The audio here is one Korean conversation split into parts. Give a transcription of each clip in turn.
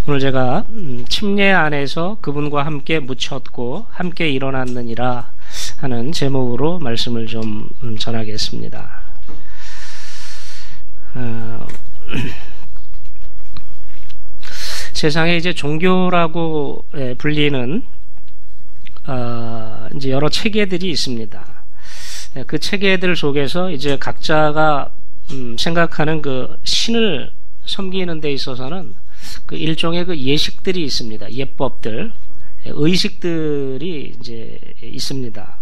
오늘 제가 침례 안에서 그분과 함께 묻혔고 함께 일어났느니라 하는 제목으로 말씀을 좀 전하겠습니다. 세상에 이제 종교라고 불리는 이제 여러 체계들이 있습니다. 그 체계들 속에서 이제 각자가 생각하는 그 신을 섬기는 데 있어서는 그 일종의 그 예식들이 있습니다. 예법들, 의식들이 이제 있습니다.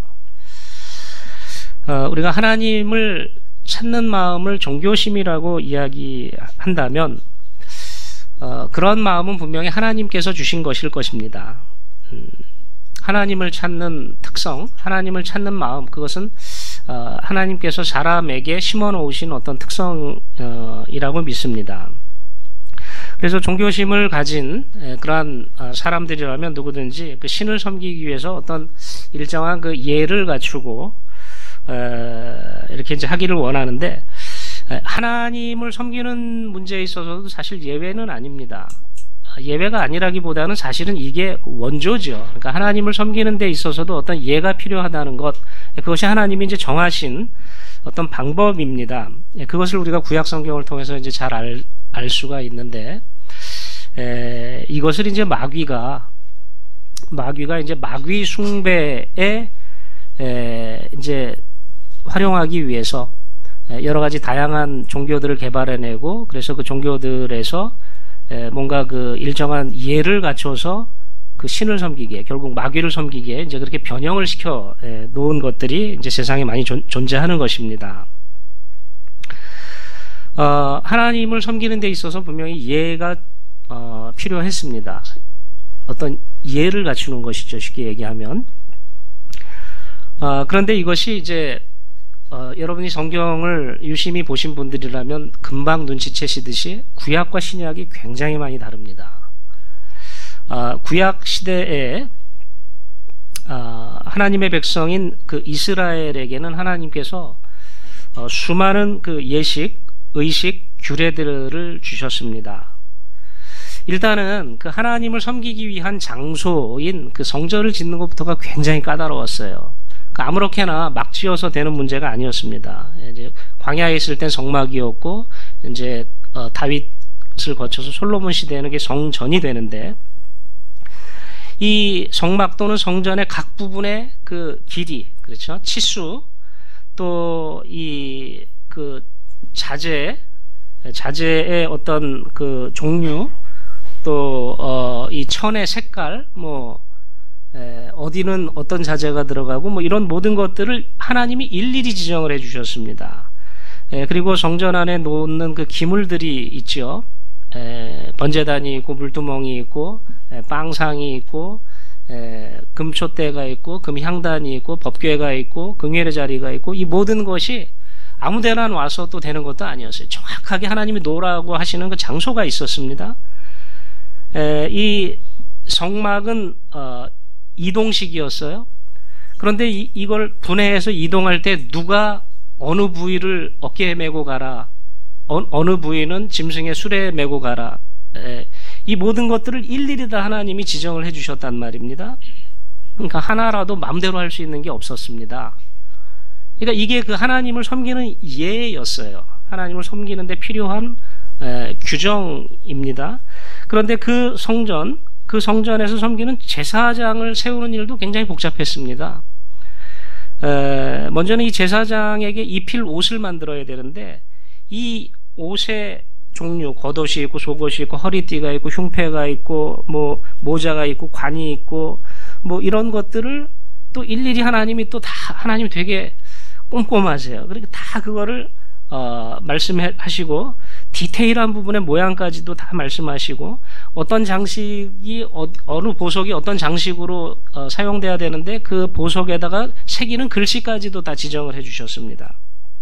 우리가 하나님을 찾는 마음을 종교심이라고 이야기한다면 그런 마음은 분명히 하나님께서 주신 것일 것입니다. 하나님을 찾는 특성, 하나님을 찾는 마음, 그것은 하나님께서 사람에게 심어 놓으신 어떤 특성이라고 믿습니다. 그래서 종교심을 가진 그러한 사람들이라면 누구든지 그 신을 섬기기 위해서 어떤 일정한 그 예를 갖추고 이렇게 이제 하기를 원하는데, 하나님을 섬기는 문제에 있어서도 사실 예외는 아닙니다. 예외가 아니라기보다는 사실은 이게 원조죠. 그러니까 하나님을 섬기는 데 있어서도 어떤 예가 필요하다는 것, 그것이 하나님이 이제 정하신 어떤 방법입니다. 그것을 우리가 구약 성경을 통해서 이제 잘 알 수가 있는데, 이것을 이제 마귀가 이제 마귀 숭배에 이제 활용하기 위해서 여러 가지 다양한 종교들을 개발해내고, 그래서 그 종교들에서 뭔가 그 일정한 예를 갖춰서 그 신을 섬기기에, 결국 마귀를 섬기기에 이제 그렇게 변형을 시켜 놓은 것들이 이제 세상에 많이 존재하는 것입니다. 하나님을 섬기는 데 있어서 분명히 예가 필요했습니다. 어떤 예를 갖추는 것이죠, 쉽게 얘기하면. 그런데 이것이 이제 여러분이 성경을 유심히 보신 분들이라면 금방 눈치채시듯이 구약과 신약이 굉장히 많이 다릅니다. 구약 시대에 하나님의 백성인 그 이스라엘에게는 하나님께서 수많은 그 예식, 의식, 규례들을 주셨습니다. 일단은 그 하나님을 섬기기 위한 장소인 그 성전을 짓는 것부터가 굉장히 까다로웠어요. 아무렇게나 막 지어서 되는 문제가 아니었습니다. 이제 광야에 있을 땐 성막이었고, 이제 다윗을 거쳐서 솔로몬 시대에는 그게 성전이 되는데, 이 성막 또는 성전의 각 부분의 그 길이, 그렇죠? 치수, 또 이 그 자재의 어떤 그 종류, 또 이 천의 색깔, 어디는 어떤 자재가 들어가고 이런 모든 것들을 하나님이 일일이 지정을 해주셨습니다. 그리고 성전 안에 놓는 그 기물들이 있죠. 번제단이 있고, 물두멍이 있고, 빵상이 있고, 금촛대가 있고, 금향단이 있고, 법궤가 있고, 금회의 자리가 있고, 이 모든 것이 아무데나 와서 또 되는 것도 아니었어요. 정확하게 하나님이 놓으라고 하시는 그 장소가 있었습니다. 이 성막은 이동식이었어요. 그런데 이걸 분해해서 이동할 때 누가 어느 부위를 어깨에 메고 가라, 어느 부위는 짐승의 수레에 메고 가라, 이 모든 것들을 일일이 다 하나님이 지정을 해주셨단 말입니다. 그러니까 하나라도 마음대로 할 수 있는 게 없었습니다. 그러니까 이게 그 하나님을 섬기는 예였어요. 하나님을 섬기는 데 필요한 규정입니다. 그런데 그 성전에서 섬기는 제사장을 세우는 일도 굉장히 복잡했습니다. 먼저는 이 제사장에게 입힐 옷을 만들어야 되는데, 이 옷의 종류, 겉옷이 있고 속옷이 있고 허리띠가 있고 흉패가 있고 모자가 있고 관이 있고 이런 것들을 또 일일이 하나님이 하나님이 되게 꼼꼼하세요. 그러니까 다 그거를 말씀하시고, 디테일한 부분의 모양까지도 다 말씀하시고, 어떤 장식이 어느 보석이 어떤 장식으로 사용돼야 되는데 그 보석에다가 새기는 글씨까지도 다 지정을 해주셨습니다.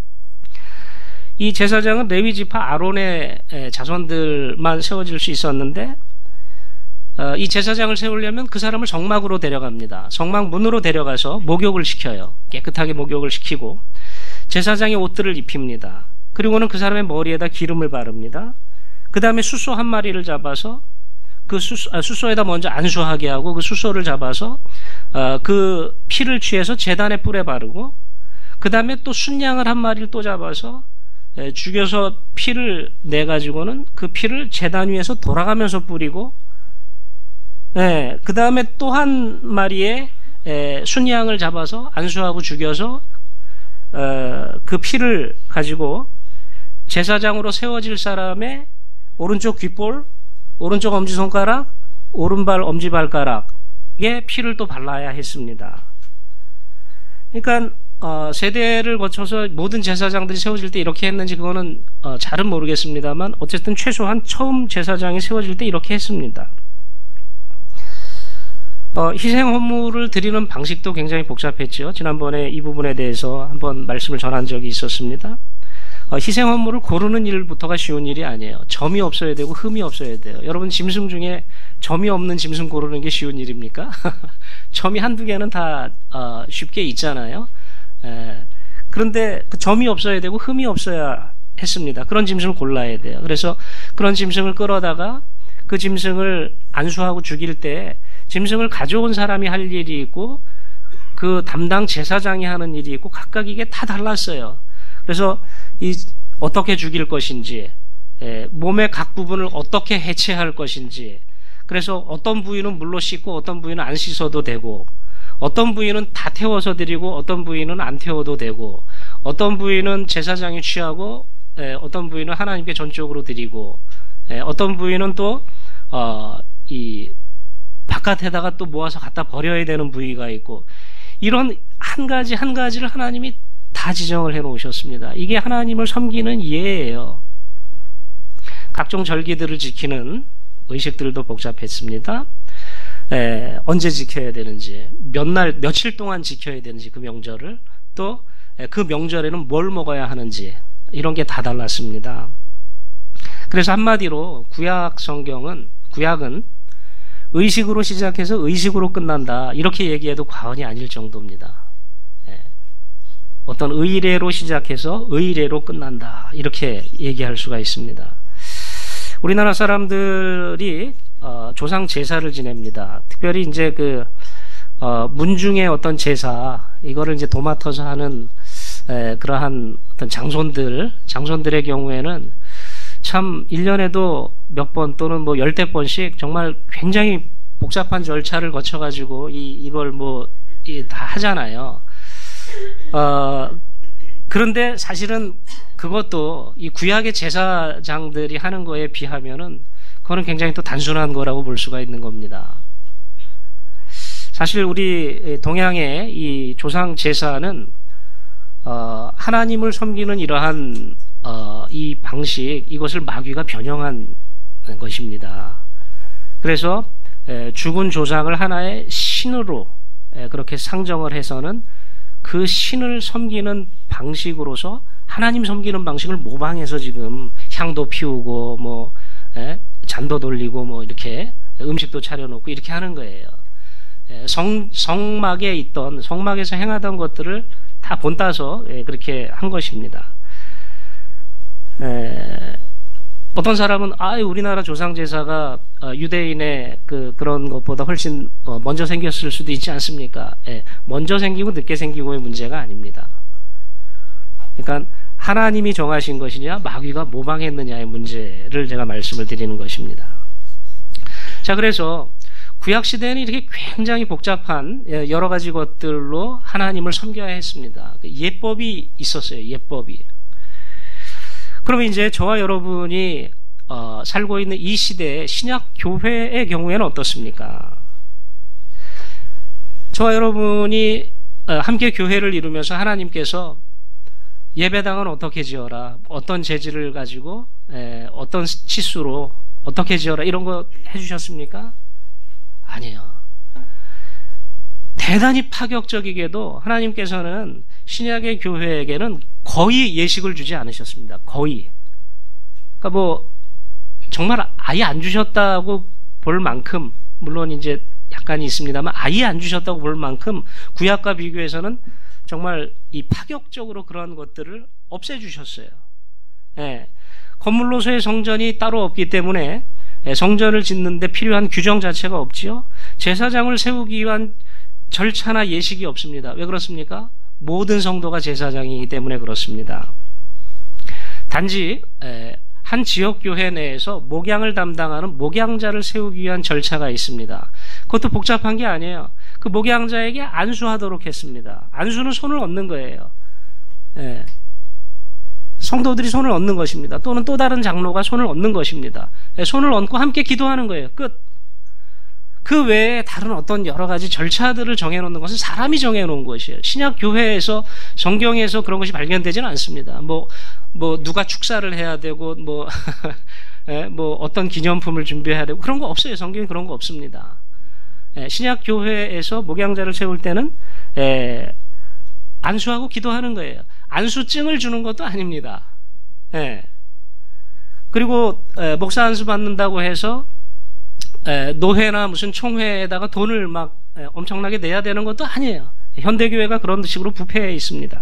이 제사장은 레위 지파 아론의 자손들만 세워질 수 있었는데, 이 제사장을 세우려면 그 사람을 성막으로 데려갑니다. 성막 문으로 데려가서 목욕을 시켜요. 깨끗하게 목욕을 시키고 제사장의 옷들을 입힙니다. 그리고는 그 사람의 머리에다 기름을 바릅니다. 그 다음에 수소 한 마리를 잡아서 그 숫소에다 먼저 안수하게 하고 그 숫소를 잡아서 그 피를 취해서 제단에 뿔에 바르고 그 다음에 또 순양을 한 마리를 또 잡아서 죽여서 피를 내 가지고는 그 피를 제단 위에서 돌아가면서 뿌리고 그 다음에 또 한 마리의 순양을 잡아서 안수하고 죽여서 그 피를 가지고 제사장으로 세워질 사람의 오른쪽 귓볼, 오른쪽 엄지손가락, 오른발 엄지발가락에 피를 또 발라야 했습니다. 그러니까 세대를 거쳐서 모든 제사장들이 세워질 때 이렇게 했는지 그거는 잘은 모르겠습니다만 어쨌든 최소한 처음 제사장이 세워질 때 이렇게 했습니다. 희생 헌물을 드리는 방식도 굉장히 복잡했죠. 지난번에 이 부분에 대해서 한번 말씀을 전한 적이 있었습니다. 희생 헌물을 고르는 일부터가 쉬운 일이 아니에요. 점이 없어야 되고 흠이 없어야 돼요. 여러분 짐승 중에 점이 없는 짐승 고르는 게 쉬운 일입니까? 점이 한두 개는 다 쉽게 있잖아요. 그런데 그 점이 없어야 되고 흠이 없어야 했습니다. 그런 짐승을 골라야 돼요. 그래서 그런 짐승을 끌어다가 그 짐승을 안수하고 죽일 때 짐승을 가져온 사람이 할 일이 있고 그 담당 제사장이 하는 일이 있고 각각 이게 다 달랐어요. 그래서 어떻게 죽일 것인지, 몸의 각 부분을 어떻게 해체할 것인지, 그래서 어떤 부위는 물로 씻고 어떤 부위는 안 씻어도 되고, 어떤 부위는 다 태워서 드리고 어떤 부위는 안 태워도 되고, 어떤 부위는 제사장이 취하고 어떤 부위는 하나님께 전적으로 드리고, 어떤 부위는 또 이 바깥에다가 또 모아서 갖다 버려야 되는 부위가 있고, 이런 한 가지 한 가지를 하나님이 다 지정을 해 놓으셨습니다. 이게 하나님을 섬기는 예예요. 각종 절기들을 지키는 의식들도 복잡했습니다. 언제 지켜야 되는지, 며칠 동안 지켜야 되는지, 그 명절을, 또 그 명절에는 뭘 먹어야 하는지, 이런 게 다 달랐습니다. 그래서 한마디로 구약은 의식으로 시작해서 의식으로 끝난다, 이렇게 얘기해도 과언이 아닐 정도입니다. 어떤 의례로 시작해서 의례로 끝난다, 이렇게 얘기할 수가 있습니다. 우리나라 사람들이 조상 제사를 지냅니다. 특별히 이제 문중의 어떤 제사, 이거를 이제 도맡아서 하는 그러한 어떤 장손들의 경우에는 참 1년에도 몇 번 또는 뭐 10대 번씩 정말 굉장히 복잡한 절차를 거쳐가지고 이걸 다 하잖아요. 그런데 사실은 그것도 이 구약의 제사장들이 하는 거에 비하면은 그거는 굉장히 또 단순한 거라고 볼 수가 있는 겁니다. 사실 우리 동양의 이 조상 제사는 하나님을 섬기는 이러한 이 방식, 이것을 마귀가 변형한 것입니다. 그래서 죽은 조상을 하나의 신으로 그렇게 상정을 해서는 그 신을 섬기는 방식으로서 하나님 섬기는 방식을 모방해서 지금 향도 피우고 잔도 돌리고 이렇게 음식도 차려놓고 이렇게 하는 거예요. 성막에서 행하던 것들을 다 본따서 그렇게 한 것입니다. 어떤 사람은 우리나라 조상 제사가 유대인의 그런 것보다 훨씬 먼저 생겼을 수도 있지 않습니까? 먼저 생기고 늦게 생기고의 문제가 아닙니다. 그러니까 하나님이 정하신 것이냐 마귀가 모방했느냐의 문제를 제가 말씀을 드리는 것입니다. 자, 그래서 구약 시대에는 이렇게 굉장히 복잡한 여러 가지 것들로 하나님을 섬겨야 했습니다. 예법이 있었어요. 예법이. 그러면 이제 저와 여러분이 살고 있는 이 시대의 신약 교회의 경우에는 어떻습니까? 저와 여러분이 함께 교회를 이루면서 하나님께서 예배당은 어떻게 지어라, 어떤 재질을 가지고 어떤 치수로 어떻게 지어라, 이런 거 해주셨습니까? 아니에요. 대단히 파격적이게도 하나님께서는 신약의 교회에게는 거의 예식을 주지 않으셨습니다. 거의. 그러니까 정말 아예 안 주셨다고 볼 만큼, 물론 이제 약간이 있습니다만 아예 안 주셨다고 볼 만큼 구약과 비교해서는 정말 이 파격적으로 그런 것들을 없애주셨어요. 건물로서의 성전이 따로 없기 때문에 성전을 짓는데 필요한 규정 자체가 없지요. 제사장을 세우기 위한 절차나 예식이 없습니다. 왜 그렇습니까? 모든 성도가 제사장이기 때문에 그렇습니다. 단지 한 지역교회 내에서 목양을 담당하는 목양자를 세우기 위한 절차가 있습니다. 그것도 복잡한 게 아니에요. 그 목양자에게 안수하도록 했습니다. 안수는 손을 얹는 거예요. 성도들이 손을 얹는 것입니다. 또는 또 다른 장로가 손을 얹는 것입니다. 손을 얹고 함께 기도하는 거예요. 끝. 그 외에 다른 어떤 여러 가지 절차들을 정해놓는 것은 사람이 정해놓은 것이에요. 신약 교회에서 성경에서 그런 것이 발견되지는 않습니다. 뭐 누가 축사를 해야 되고 뭐 어떤 기념품을 준비해야 되고 그런 거 없어요. 성경에 그런 거 없습니다. 신약 교회에서 목양자를 세울 때는 안수하고 기도하는 거예요. 안수증을 주는 것도 아닙니다. 그리고 목사 안수 받는다고 해서 노회나 무슨 총회에다가 돈을 막 엄청나게 내야 되는 것도 아니에요. 현대교회가 그런 식으로 부패해 있습니다.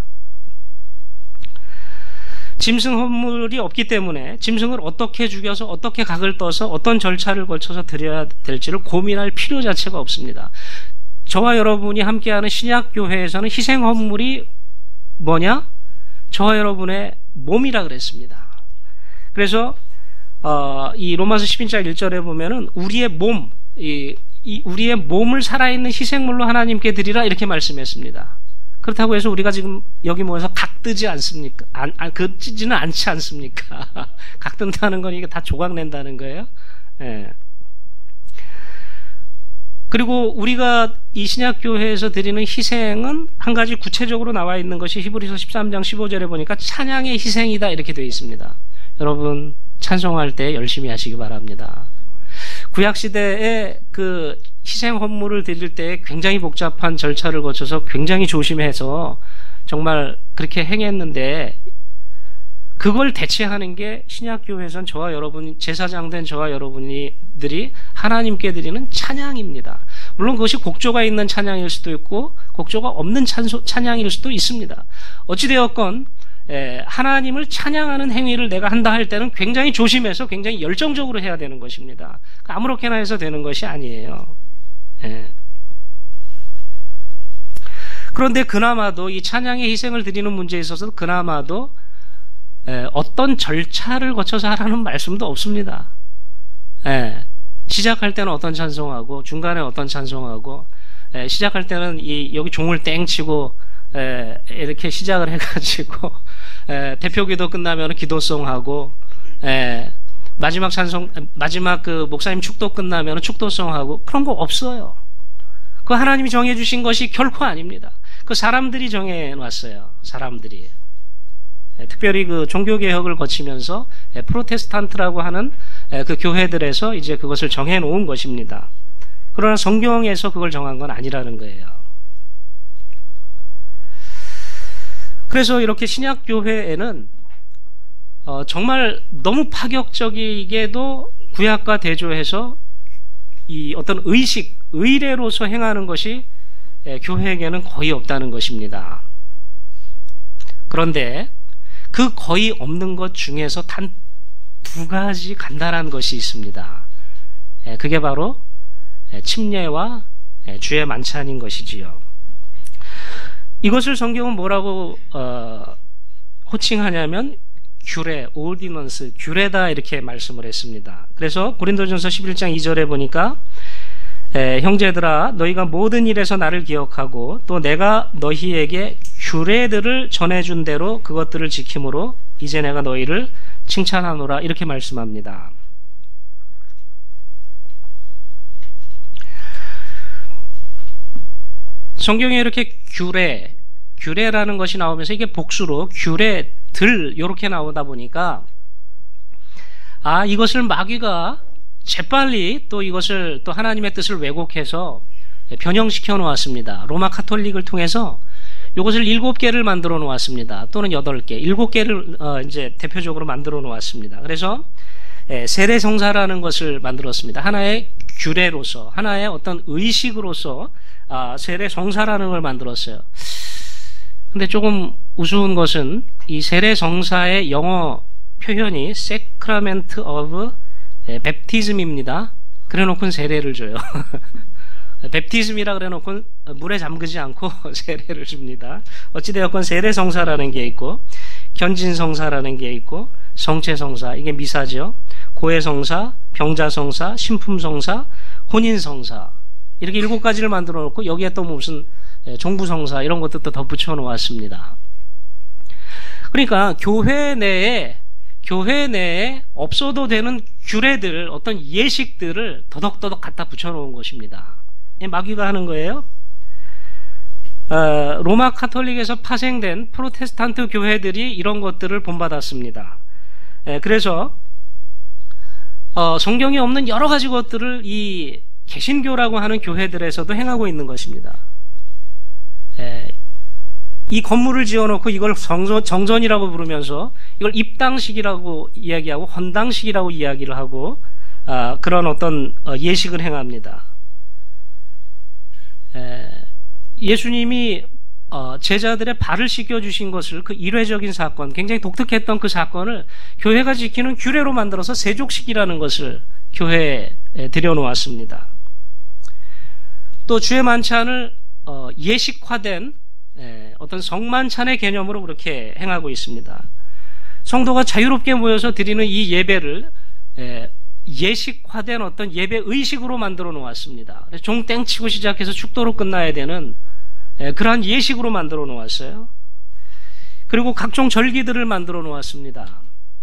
짐승 헌물이 없기 때문에 짐승을 어떻게 죽여서 어떻게 각을 떠서 어떤 절차를 거쳐서 드려야 될지를 고민할 필요 자체가 없습니다. 저와 여러분이 함께하는 신약교회에서는 희생 헌물이 뭐냐? 저와 여러분의 몸이라 그랬습니다. 그래서 이 로마서 11장 1절에 보면은 우리의 몸, 우리의 몸을 살아있는 희생물로 하나님께 드리라 이렇게 말씀했습니다. 그렇다고 해서 우리가 지금 여기 모여서 각뜨지 않습니까? 긋지는 않지 않습니까? 각뜬다는 건 이게 다 조각 낸다는 거예요. 그리고 우리가 이 신약교회에서 드리는 희생은 한 가지 구체적으로 나와 있는 것이 히브리서 13장 15절에 보니까 찬양의 희생이다 이렇게 되어 있습니다. 여러분 찬송할 때 열심히 하시기 바랍니다. 구약시대에 그 희생 헌물을 드릴 때 굉장히 복잡한 절차를 거쳐서 굉장히 조심해서 정말 그렇게 행했는데 그걸 대체하는 게 신약교회에선 저와 여러분, 제사장 된 저와 여러분들이 하나님께 드리는 찬양입니다. 물론 그것이 곡조가 있는 찬양일 수도 있고 곡조가 없는 찬양일 수도 있습니다. 어찌되었건 하나님을 찬양하는 행위를 내가 한다 할 때는 굉장히 조심해서 굉장히 열정적으로 해야 되는 것입니다. 아무렇게나 해서 되는 것이 아니에요. 그런데 그나마도 이 찬양의 희생을 드리는 문제에 있어서 그나마도 어떤 절차를 거쳐서 하라는 말씀도 없습니다. 시작할 때는 어떤 찬송하고 중간에 어떤 찬송하고 시작할 때는 여기 종을 땡 치고 이렇게 시작을 해가지고 대표기도 끝나면 기도송하고 마지막 찬송 마지막 그 목사님 축도 끝나면 축도송하고 그런 거 없어요. 그 하나님이 정해주신 것이 결코 아닙니다. 그 사람들이 정해놨어요. 사람들이 특별히 그 종교개혁을 거치면서 프로테스탄트라고 하는 그 교회들에서 이제 그것을 정해놓은 것입니다. 그러나 성경에서 그걸 정한 건 아니라는 거예요. 그래서 이렇게 신약교회에는 정말 너무 파격적이게도 구약과 대조해서 이 어떤 의례로서 행하는 것이 교회에게는 거의 없다는 것입니다. 그런데 그 거의 없는 것 중에서 단 두 가지 간단한 것이 있습니다. 그게 바로 침례와 주의 만찬인 것이지요. 이것을 성경은 뭐라고 호칭하냐면 규례, 오디넌스, 규례다 이렇게 말씀을 했습니다. 그래서 고린도전서 11장 2절에 보니까 형제들아 너희가 모든 일에서 나를 기억하고 또 내가 너희에게 규례들을 전해준 대로 그것들을 지킴으로 이제 내가 너희를 칭찬하노라 이렇게 말씀합니다. 성경에 이렇게 규례라는 것이 나오면서 이게 복수로 규례들 이렇게 나오다 보니까 이것을 마귀가 재빨리 또 이것을 또 하나님의 뜻을 왜곡해서 변형시켜 놓았습니다. 로마 카톨릭을 통해서 이것을 7개를 만들어 놓았습니다. 또는 8개, 7개를 이제 대표적으로 만들어 놓았습니다. 그래서 세례성사라는 것을 만들었습니다. 하나의 규례로서, 하나의 어떤 의식으로서 세례성사라는 걸 만들었어요. 근데 조금 우스운 것은 이 세례성사의 영어 표현이 Sacrament of 뵙티즘입니다. 그래놓고는 세례를 줘요. 뵙티즘이라 그래놓고 물에 잠그지 않고 세례를 줍니다. 어찌되었건 세례성사라는 게 있고, 견진성사라는 게 있고, 성체성사, 이게 미사죠. 고해성사, 병자성사, 신품성사, 혼인성사, 이렇게 7가지를 만들어 놓고 여기에 또 무슨 종부성사 이런 것도 또 덧붙여 놓았습니다. 그러니까 교회 내에 없어도 되는 규례들, 어떤 예식들을 더덕더덕 갖다 붙여 놓은 것입니다. 마귀가 하는 거예요. 로마 카톨릭에서 파생된 프로테스탄트 교회들이 이런 것들을 본받았습니다. 그래서 성경에 없는 여러 가지 것들을 이 개신교라고 하는 교회들에서도 행하고 있는 것입니다. 이 건물을 지어놓고 이걸 정전이라고 부르면서 이걸 입당식이라고 이야기하고 헌당식이라고 이야기를 하고 그런 어떤 예식을 행합니다. 예수님이 제자들의 발을 씻겨주신 것을, 그 일회적인 사건, 굉장히 독특했던 그 사건을 교회가 지키는 규례로 만들어서 세족식이라는 것을 교회에 들여놓았습니다. 또 주의 만찬을 예식화된 어떤 성만찬의 개념으로 그렇게 행하고 있습니다. 성도가 자유롭게 모여서 드리는 이 예배를 예식화된 어떤 예배 의식으로 만들어 놓았습니다. 종 땡치고 시작해서 축도로 끝나야 되는 그러한 예식으로 만들어 놓았어요. 그리고 각종 절기들을 만들어 놓았습니다.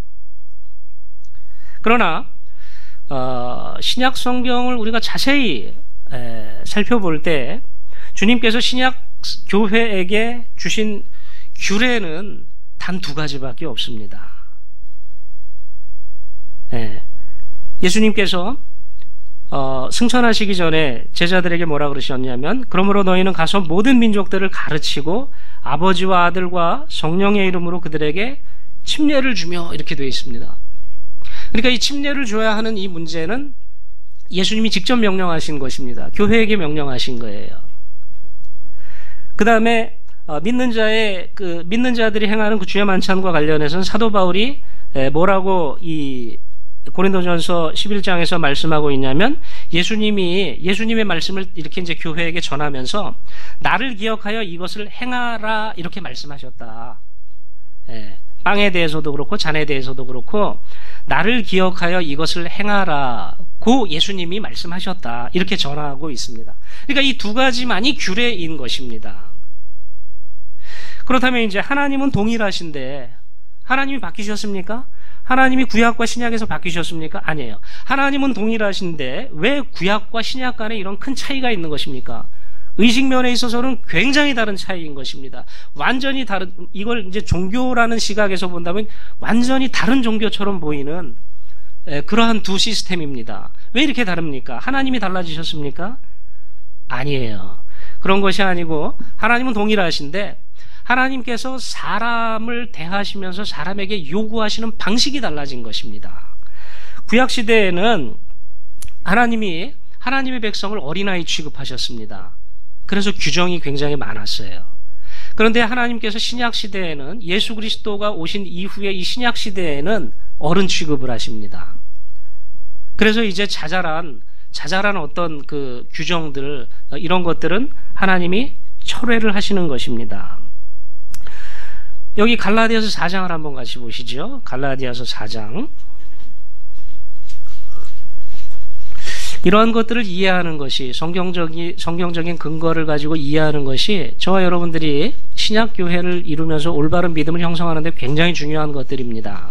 그러나 신약 성경을 우리가 자세히 살펴볼 때 주님께서 신약 교회에게 주신 규례는 단 2가지밖에 없습니다. 예수님께서 승천하시기 전에 제자들에게 뭐라 그러셨냐면, 그러므로 너희는 가서 모든 민족들을 가르치고 아버지와 아들과 성령의 이름으로 그들에게 침례를 주며, 이렇게 되어 있습니다. 그러니까 이 침례를 줘야 하는 이 문제는 예수님이 직접 명령하신 것입니다. 교회에게 명령하신 거예요. 그 다음에 믿는 자들이 행하는 그 주의 만찬과 관련해서는 사도 바울이 뭐라고 이 고린도전서 11장에서 말씀하고 있냐면, 예수님의 말씀을 이렇게 이제 교회에게 전하면서 나를 기억하여 이것을 행하라, 이렇게 말씀하셨다. 빵에 대해서도 그렇고 잔에 대해서도 그렇고 나를 기억하여 이것을 행하라고 예수님이 말씀하셨다, 이렇게 전하고 있습니다. 그러니까 이 2가지만이 규례인 것입니다. 그렇다면 이제 하나님은 동일하신데 하나님이 바뀌셨습니까? 하나님이 구약과 신약에서 바뀌셨습니까? 아니에요. 하나님은 동일하신데 왜 구약과 신약 간에 이런 큰 차이가 있는 것입니까? 의식면에 있어서는 굉장히 다른 차이인 것입니다. 완전히 다른, 이걸 이제 종교라는 시각에서 본다면 완전히 다른 종교처럼 보이는 그러한 두 시스템입니다. 왜 이렇게 다릅니까? 하나님이 달라지셨습니까? 아니에요. 그런 것이 아니고 하나님은 동일하신데 하나님께서 사람을 대하시면서 사람에게 요구하시는 방식이 달라진 것입니다. 구약시대에는 하나님의 백성을 어린아이 취급하셨습니다. 그래서 규정이 굉장히 많았어요. 그런데 하나님께서 신약시대에는, 예수 그리스도가 오신 이후에 이 신약시대에는 어른 취급을 하십니다. 그래서 이제 자잘한 어떤 그 규정들, 이런 것들은 하나님이 철회를 하시는 것입니다. 여기 갈라디아서 4장을 한번 같이 보시죠. 갈라디아서 4장. 이러한 것들을 이해하는 것이, 성경적인 근거를 가지고 이해하는 것이 저와 여러분들이 신약교회를 이루면서 올바른 믿음을 형성하는 데 굉장히 중요한 것들입니다.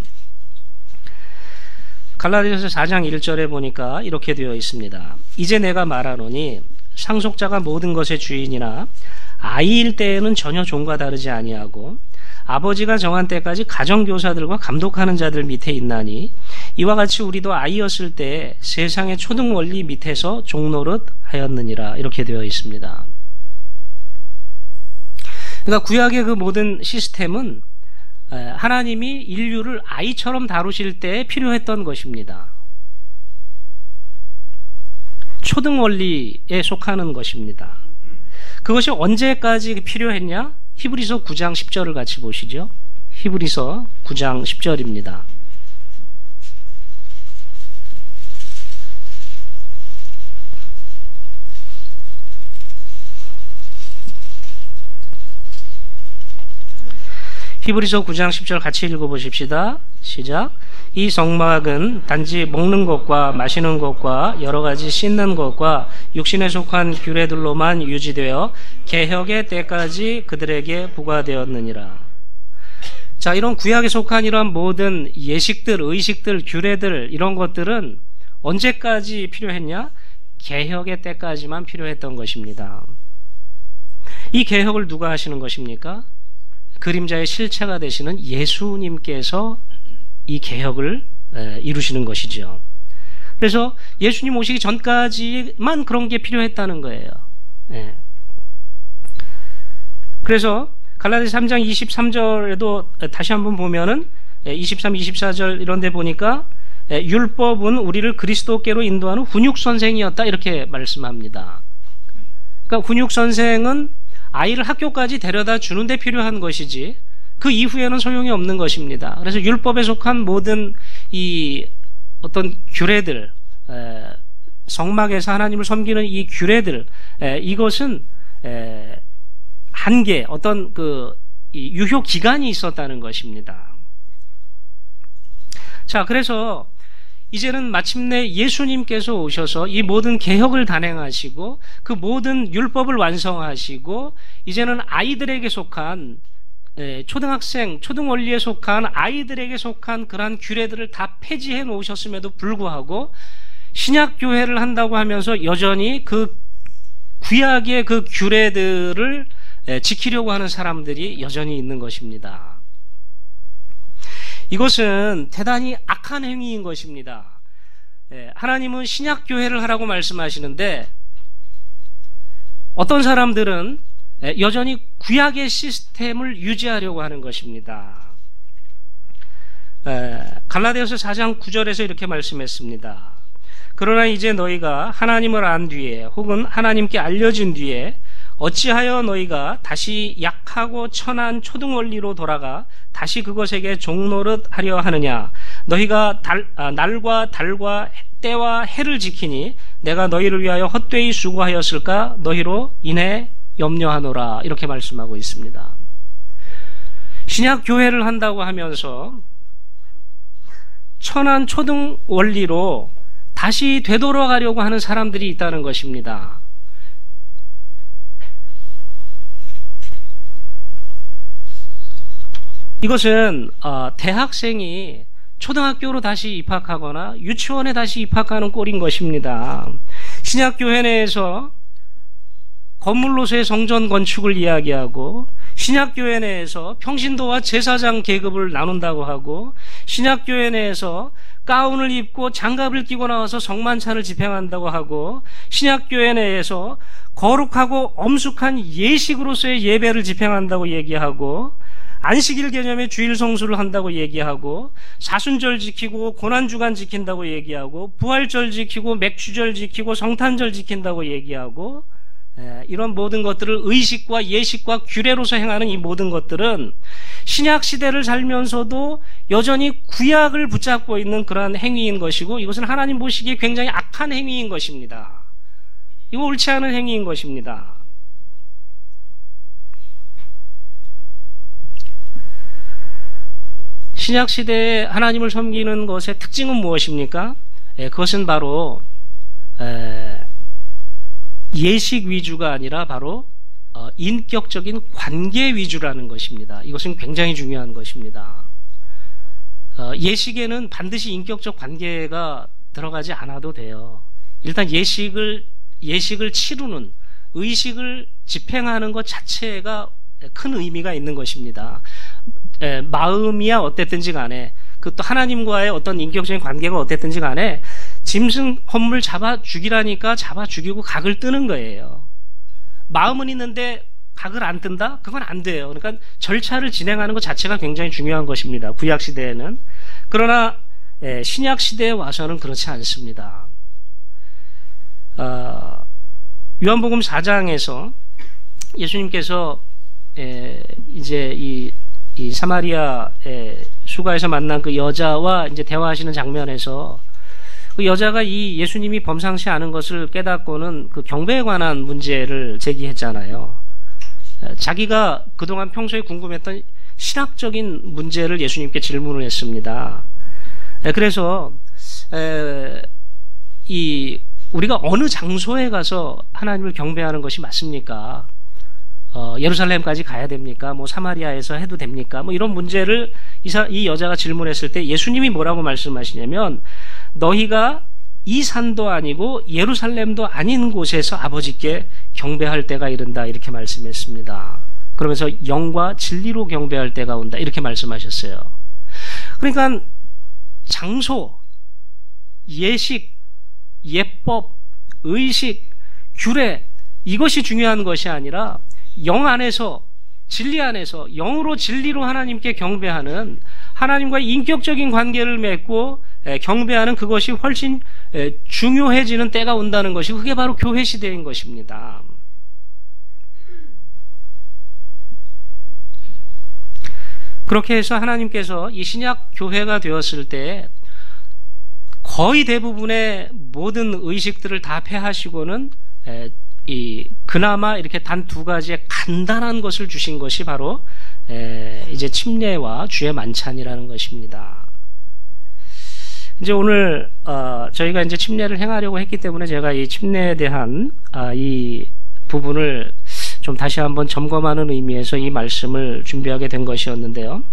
갈라디아서 4장 1절에 보니까 이렇게 되어 있습니다. 이제 내가 말하노니 상속자가 모든 것의 주인이나 아이일 때에는 전혀 종과 다르지 아니하고 아버지가 정한 때까지 가정교사들과 감독하는 자들 밑에 있나니 이와 같이 우리도 아이였을 때 세상의 초등 원리 밑에서 종노릇 하였느니라, 이렇게 되어 있습니다. 그러니까 구약의 그 모든 시스템은 하나님이 인류를 아이처럼 다루실 때 필요했던 것입니다. 초등 원리에 속하는 것입니다. 그것이 언제까지 필요했냐? 히브리서 9장 10절을 같이 보시죠. 히브리서 9장 10절입니다. 히브리서 9장 10절 같이 읽어보십시다. 시작. 이 성막은 단지 먹는 것과 마시는 것과 여러 가지 씻는 것과 육신에 속한 규례들로만 유지되어 개혁의 때까지 그들에게 부과되었느니라. 자, 이런 구약에 속한 이런 모든 예식들, 의식들, 규례들 이런 것들은 언제까지 필요했냐? 개혁의 때까지만 필요했던 것입니다. 이 개혁을 누가 하시는 것입니까? 그림자의 실체가 되시는 예수님께서 이 개혁을 이루시는 것이죠. 그래서 예수님 오시기 전까지만 그런 게 필요했다는 거예요. 그래서 갈라디아서 3장 23절에도 다시 한번 보면은 23, 24절 이런 데 보니까 율법은 우리를 그리스도께로 인도하는 훈육선생이었다 이렇게 말씀합니다. 그러니까 훈육선생은 아이를 학교까지 데려다 주는데 필요한 것이지 그 이후에는 소용이 없는 것입니다. 그래서 율법에 속한 모든 이 어떤 규례들, 성막에서 하나님을 섬기는 이 규례들, 이것은 한계, 어떤 그 유효 기간이 있었다는 것입니다. 자, 그래서 이제는 마침내 예수님께서 오셔서 이 모든 개혁을 단행하시고 그 모든 율법을 완성하시고 이제는 아이들에게 속한 초등학생, 초등원리에 속한 아이들에게 속한 그러한 규례들을 다 폐지해 놓으셨음에도 불구하고 신약교회를 한다고 하면서 여전히 그 구약의 그 규례들을 지키려고 하는 사람들이 여전히 있는 것입니다. 이것은 대단히 악한 행위인 것입니다. 하나님은 신약교회를 하라고 말씀하시는데 어떤 사람들은 여전히 구약의 시스템을 유지하려고 하는 것입니다. 갈라디아서 4장 9절에서 이렇게 말씀했습니다. 그러나 이제 너희가 하나님을 안 뒤에 혹은 하나님께 알려진 뒤에 어찌하여 너희가 다시 약하고 천한 초등원리로 돌아가 다시 그것에게 종노릇 하려 하느냐. 너희가 날과 달과 때와 해를 지키니 내가 너희를 위하여 헛되이 수고하였을까 너희로 인해 염려하노라. 이렇게 말씀하고 있습니다. 신약교회를 한다고 하면서 천한 초등원리로 다시 되돌아가려고 하는 사람들이 있다는 것입니다. 이것은 대학생이 초등학교로 다시 입학하거나 유치원에 다시 입학하는 꼴인 것입니다. 신약교회 내에서 건물로서의 성전 건축을 이야기하고 신약교회 내에서 평신도와 제사장 계급을 나눈다고 하고 신약교회 내에서 가운을 입고 장갑을 끼고 나와서 성만찬을 집행한다고 하고 신약교회 내에서 거룩하고 엄숙한 예식으로서의 예배를 집행한다고 얘기하고 안식일 개념의 주일 성수를 한다고 얘기하고 사순절 지키고 고난주간 지킨다고 얘기하고 부활절 지키고 맥주절 지키고 성탄절 지킨다고 얘기하고 이런 모든 것들을 의식과 예식과 규례로서 행하는 이 모든 것들은 신약 시대를 살면서도 여전히 구약을 붙잡고 있는 그러한 행위인 것이고 이것은 하나님 보시기에 굉장히 악한 행위인 것입니다. 이거 옳지 않은 행위인 것입니다. 신약 시대에 하나님을 섬기는 것의 특징은 무엇입니까? 그것은 바로 예식 위주가 아니라 바로 인격적인 관계 위주라는 것입니다. 이것은 굉장히 중요한 것입니다. 예식에는 반드시 인격적 관계가 들어가지 않아도 돼요. 일단 예식을 치르는 의식을 집행하는 것 자체가 큰 의미가 있는 것입니다. 마음이야 어땠든지 간에 그 또 하나님과의 어떤 인격적인 관계가 어땠든지 간에 짐승 헌물 잡아 죽이라니까 잡아 죽이고 각을 뜨는 거예요. 마음은 있는데 각을 안 뜬다? 그건 안 돼요. 그러니까 절차를 진행하는 것 자체가 굉장히 중요한 것입니다. 구약 시대에는. 그러나 신약 시대에 와서는 그렇지 않습니다. 요한복음 4장에서 예수님께서 이제 이 사마리아 수가에서 만난 그 여자와 이제 대화하시는 장면에서 그 여자가 이 예수님이 범상치 않은 것을 깨닫고는 그 경배에 관한 문제를 제기했잖아요. 자기가 그동안 평소에 궁금했던 신학적인 문제를 예수님께 질문을 했습니다. 그래서 우리가 어느 장소에 가서 하나님을 경배하는 것이 맞습니까? 예루살렘까지 가야 됩니까? 뭐 사마리아에서 해도 됩니까? 뭐 이런 문제를 이 여자가 질문했을 때 예수님이 뭐라고 말씀하시냐면, 너희가 이 산도 아니고 예루살렘도 아닌 곳에서 아버지께 경배할 때가 이른다, 이렇게 말씀했습니다. 그러면서 영과 진리로 경배할 때가 온다, 이렇게 말씀하셨어요. 그러니까 장소, 예식, 예법, 의식, 규례, 이것이 중요한 것이 아니라 영 안에서, 진리 안에서 영으로 진리로 하나님께 경배하는, 하나님과의 인격적인 관계를 맺고 경배하는 그것이 훨씬 중요해지는 때가 온다는 것이, 그게 바로 교회 시대인 것입니다. 그렇게 해서 하나님께서 이 신약 교회가 되었을 때 거의 대부분의 모든 의식들을 다 폐하시고는 그나마 이렇게 단 두 가지의 간단한 것을 주신 것이 바로 이제 침례와 주의 만찬이라는 것입니다. 이제 오늘 저희가 이제 침례를 행하려고 했기 때문에 제가 이 침례에 대한 이 부분을 좀 다시 한번 점검하는 의미에서 이 말씀을 준비하게 된 것이었는데요.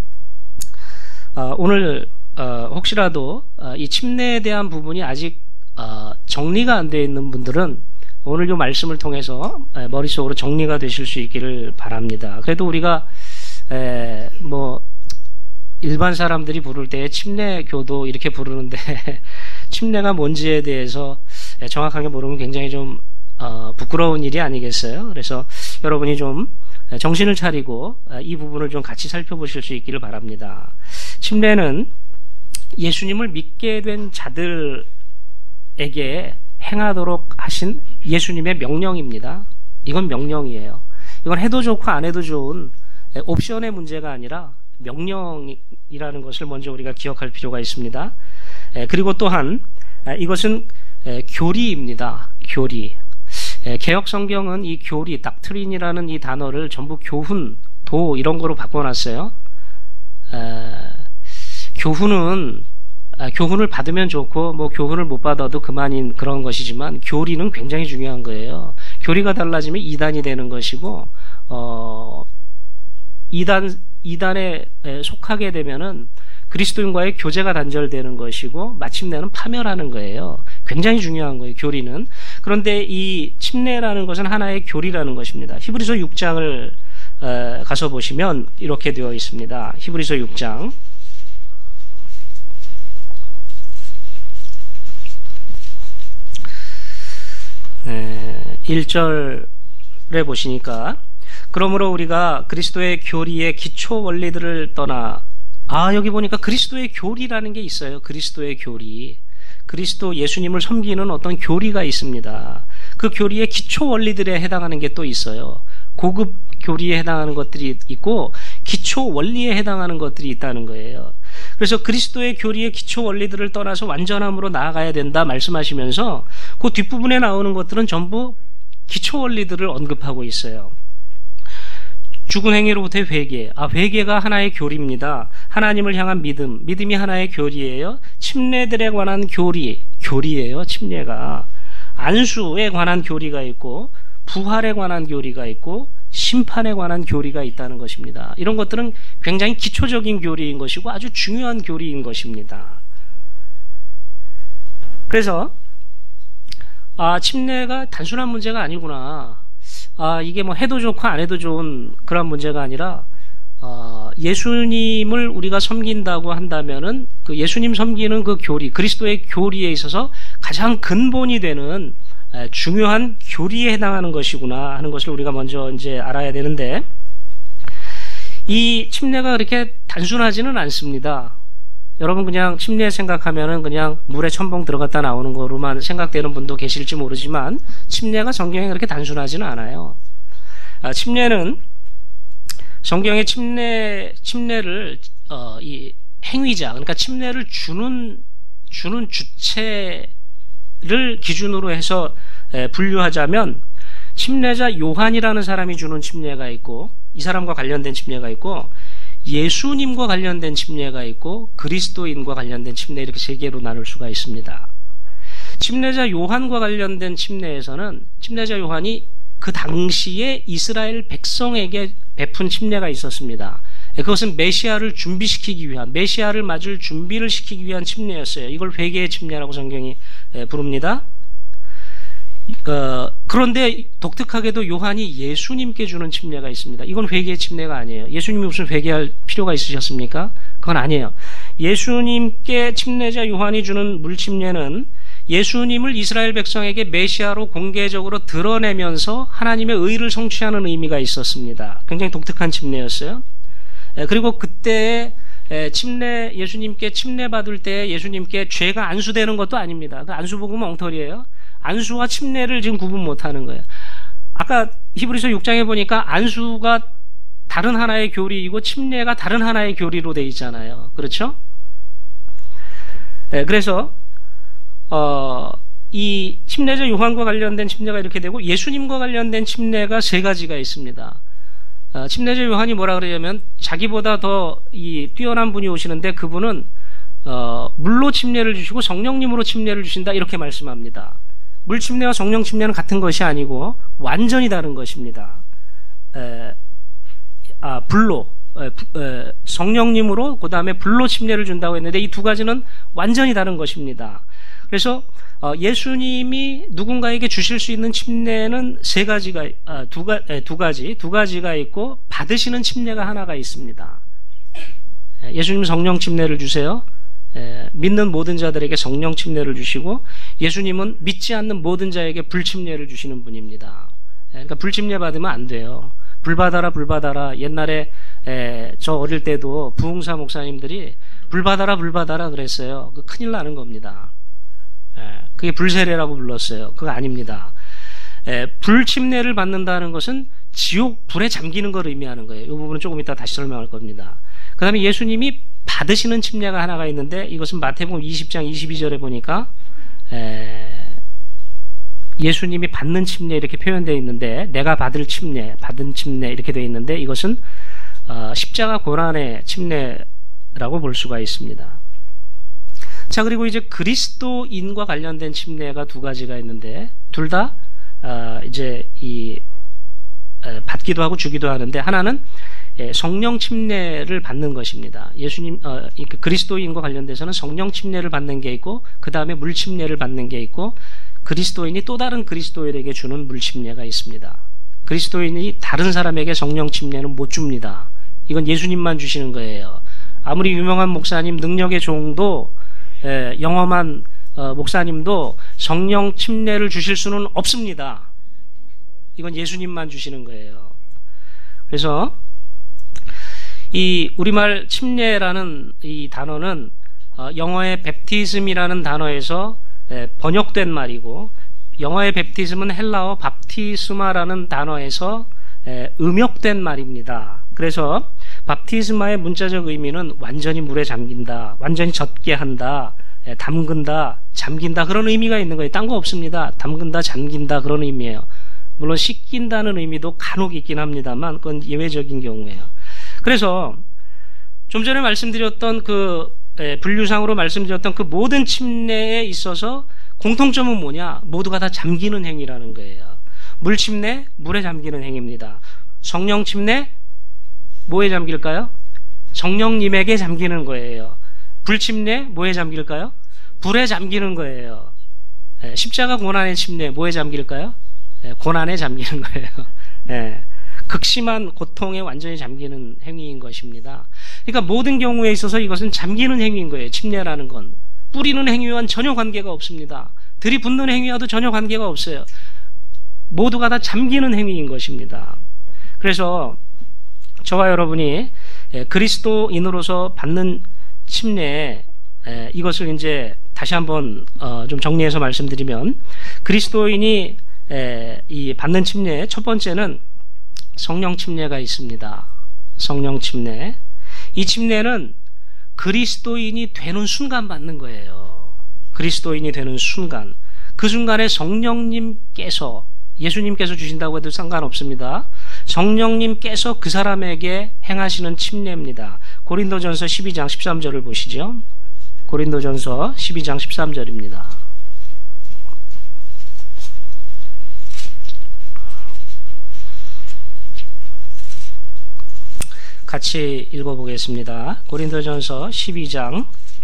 오늘 혹시라도 이 침례에 대한 부분이 아직 정리가 안 되어 있는 분들은 오늘 이 말씀을 통해서 머릿속으로 정리가 되실 수 있기를 바랍니다. 그래도 우리가 뭐 일반 사람들이 부를 때 침례교도 이렇게 부르는데 침례가 뭔지에 대해서 정확하게 모르면 굉장히 좀 부끄러운 일이 아니겠어요? 그래서 여러분이 좀 정신을 차리고 이 부분을 좀 같이 살펴보실 수 있기를 바랍니다. 침례는 예수님을 믿게 된 자들에게 행하도록 하신 예수님의 명령입니다. 이건 명령이에요. 이건 해도 좋고 안 해도 좋은 옵션의 문제가 아니라 명령이라는 것을 먼저 우리가 기억할 필요가 있습니다. 그리고 또한 이것은 교리입니다. 교리. 개혁 성경은 이 교리, 닥트린이라는 이 단어를 전부 교훈, 도 이런 거로 바꿔놨어요. 교훈을 받으면 좋고 뭐 교훈을 못 받아도 그만인 그런 것이지만 교리는 굉장히 중요한 거예요. 교리가 달라지면 이단이 되는 것이고 이단에 속하게 되면은 그리스도인과의 교제가 단절되는 것이고 마침내는 파멸하는 거예요. 굉장히 중요한 거예요, 교리는. 그런데 이 침례라는 것은 하나의 교리라는 것입니다. 히브리서 6장을 가서 보시면 이렇게 되어 있습니다. 히브리서 6장 1절에 보시니까, 그러므로 우리가 그리스도의 교리의 기초 원리들을 떠나, 여기 보니까 그리스도의 교리라는 게 있어요. 그리스도의 교리. 그리스도 예수님을 섬기는 어떤 교리가 있습니다. 그 교리의 기초 원리들에 해당하는 게 또 있어요. 고급 교리에 해당하는 것들이 있고 기초 원리에 해당하는 것들이 있다는 거예요. 그래서 그리스도의 교리의 기초 원리들을 떠나서 완전함으로 나아가야 된다 말씀하시면서 그 뒷부분에 나오는 것들은 전부 기초 원리들을 언급하고 있어요. 죽은 행위로부터의 회개. 회개가 하나의 교리입니다. 하나님을 향한 믿음. 믿음이 하나의 교리예요. 침례들에 관한 교리예요. 침례가. 안수에 관한 교리가 있고 부활에 관한 교리가 있고 심판에 관한 교리가 있다는 것입니다. 이런 것들은 굉장히 기초적인 교리인 것이고 아주 중요한 교리인 것입니다. 그래서 침례가 단순한 문제가 아니구나. 이게 뭐 해도 좋고 안 해도 좋은 그런 문제가 아니라 예수님을 우리가 섬긴다고 한다면은 그 예수님 섬기는 그 교리, 그리스도의 교리에 있어서 가장 근본이 되는 중요한 교리에 해당하는 것이구나 하는 것을 우리가 먼저 이제 알아야 되는데, 이 침례가 그렇게 단순하지는 않습니다. 여러분 그냥 침례 생각하면은 그냥 물에 첨벙 들어갔다 나오는 거로만 생각되는 분도 계실지 모르지만 침례가 성경에 그렇게 단순하지는 않아요. 침례는 성경의 침례를 이 행위자, 그러니까 침례를 주는 주체를 기준으로 해서 분류하자면 침례자 요한이라는 사람이 주는 침례가 있고, 이 사람과 관련된 침례가 있고, 예수님과 관련된 침례가 있고 그리스도인과 관련된 침례, 이렇게 세 개로 나눌 수가 있습니다. 침례자 요한과 관련된 침례에서는 침례자 요한이 그 당시에 이스라엘 백성에게 베푼 침례가 있었습니다. 그것은 메시아를 준비시키기 위한, 메시아를 맞을 준비를 시키기 위한 침례였어요. 이걸 회개의 침례라고 성경이 부릅니다. 그런데 독특하게도 요한이 예수님께 주는 침례가 있습니다. 이건 회개의 침례가 아니에요. 예수님이 무슨 회개할 필요가 있으셨습니까? 그건 아니에요. 예수님께 침례자 요한이 주는 물침례는 예수님을 이스라엘 백성에게 메시아로 공개적으로 드러내면서 하나님의 의를 성취하는 의미가 있었습니다. 굉장히 독특한 침례였어요. 그리고 그때 예수님께 침례 받을 때 예수님께 죄가 안수되는 것도 아닙니다. 그 안수복음은 엉터리예요. 안수와 침례를 지금 구분 못하는 거예요. 아까 히브리서 6장에 보니까 안수가 다른 하나의 교리이고 침례가 다른 하나의 교리로 돼 있잖아요. 그렇죠? 그래서 이 침례자 요한과 관련된 침례가 이렇게 되고 예수님과 관련된 침례가 세 가지가 있습니다. 침례자 요한이 뭐라 그러냐면 자기보다 더 뛰어난 분이 오시는데 그분은 물로 침례를 주시고 성령님으로 침례를 주신다, 이렇게 말씀합니다. 물 침례와 성령 침례는 같은 것이 아니고 완전히 다른 것입니다. 불로, 성령님으로 그 다음에 불로 침례를 준다고 했는데 이 두 가지는 완전히 다른 것입니다. 그래서 예수님이 누군가에게 주실 수 있는 침례는 두 가지가 있고 받으시는 침례가 하나가 있습니다. 예수님 성령 침례를 주세요. 믿는 모든 자들에게 성령 침례를 주시고 예수님은 믿지 않는 모든 자에게 불 침례를 주시는 분입니다. 그러니까 불 침례 받으면 안 돼요. 불 받아라, 불 받아라. 옛날에 저 어릴 때도 부흥사 목사님들이 불 받아라, 불 받아라 그랬어요. 그 큰일 나는 겁니다. 그게 불세례라고 불렀어요. 그거 아닙니다. 불 침례를 받는다는 것은 지옥 불에 잠기는 걸 의미하는 거예요. 이 부분은 조금 이따 다시 설명할 겁니다. 그 다음에 예수님이 받으시는 침례가 하나가 있는데 이것은 마태복음 20장 22절에 보니까 예수님이 받는 침례 이렇게 표현되어 있는데 내가 받을 침례, 받은 침례 이렇게 되어 있는데 이것은 십자가 고난의 침례라고 볼 수가 있습니다. 자, 그리고 이제 그리스도인과 관련된 침례가 두 가지가 있는데 둘 다 이제 받기도 하고 주기도 하는데 하나는 성령 침례를 받는 것입니다. 예수님 그리스도인과 관련돼서는 성령 침례를 받는 게 있고 그 다음에 물 침례를 받는 게 있고 그리스도인이 또 다른 그리스도인에게 주는 물 침례가 있습니다. 그리스도인이 다른 사람에게 성령 침례는 못 줍니다. 이건 예수님만 주시는 거예요. 아무리 유명한 목사님, 능력의 종도 영험한 목사님도 성령 침례를 주실 수는 없습니다. 이건 예수님만 주시는 거예요. 그래서 이 우리말 침례라는 이 단어는 영어의 뵙티즘이라는 단어에서 번역된 말이고 영어의 뵙티즘은 헬라어 밥티스마라는 단어에서 음역된 말입니다. 그래서 밥티스마의 문자적 의미는 완전히 물에 잠긴다, 완전히 젖게 한다, 담근다, 잠긴다, 그런 의미가 있는 거예요. 딴 거 없습니다. 담근다, 잠긴다, 그런 의미예요. 물론 씻긴다는 의미도 간혹 있긴 합니다만 그건 예외적인 경우예요. 그래서 좀 전에 말씀드렸던 분류상으로 말씀드렸던 그 모든 침례에 있어서 공통점은 뭐냐? 모두가 다 잠기는 행위라는 거예요. 물 침례, 물에 잠기는 행위입니다. 성령 침례, 뭐에 잠길까요? 성령님에게 잠기는 거예요. 불 침례, 뭐에 잠길까요? 불에 잠기는 거예요. 십자가 고난의 침례, 뭐에 잠길까요? 고난에 잠기는 거예요. 극심한 고통에 완전히 잠기는 행위인 것입니다. 그러니까 모든 경우에 있어서 이것은 잠기는 행위인 거예요. 침례라는 건 뿌리는 행위와는 전혀 관계가 없습니다. 들이붓는 행위와도 전혀 관계가 없어요. 모두가 다 잠기는 행위인 것입니다. 그래서 저와 여러분이 그리스도인으로서 받는 침례, 이것을 이제 다시 한번 좀 정리해서 말씀드리면 그리스도인이 이 받는 침례 첫 번째는 성령 침례가 있습니다. 성령 침례. 이 침례는 그리스도인이 되는 순간 받는 거예요. 그리스도인이 되는 순간. 그 순간에 성령님께서 예수님께서 주신다고 해도 상관없습니다. 성령님께서 그 사람에게 행하시는 침례입니다. 고린도전서 12장 13절을 보시죠. 고린도전서 12장 13절입니다. 같이 읽어보겠습니다. 고린도전서 12장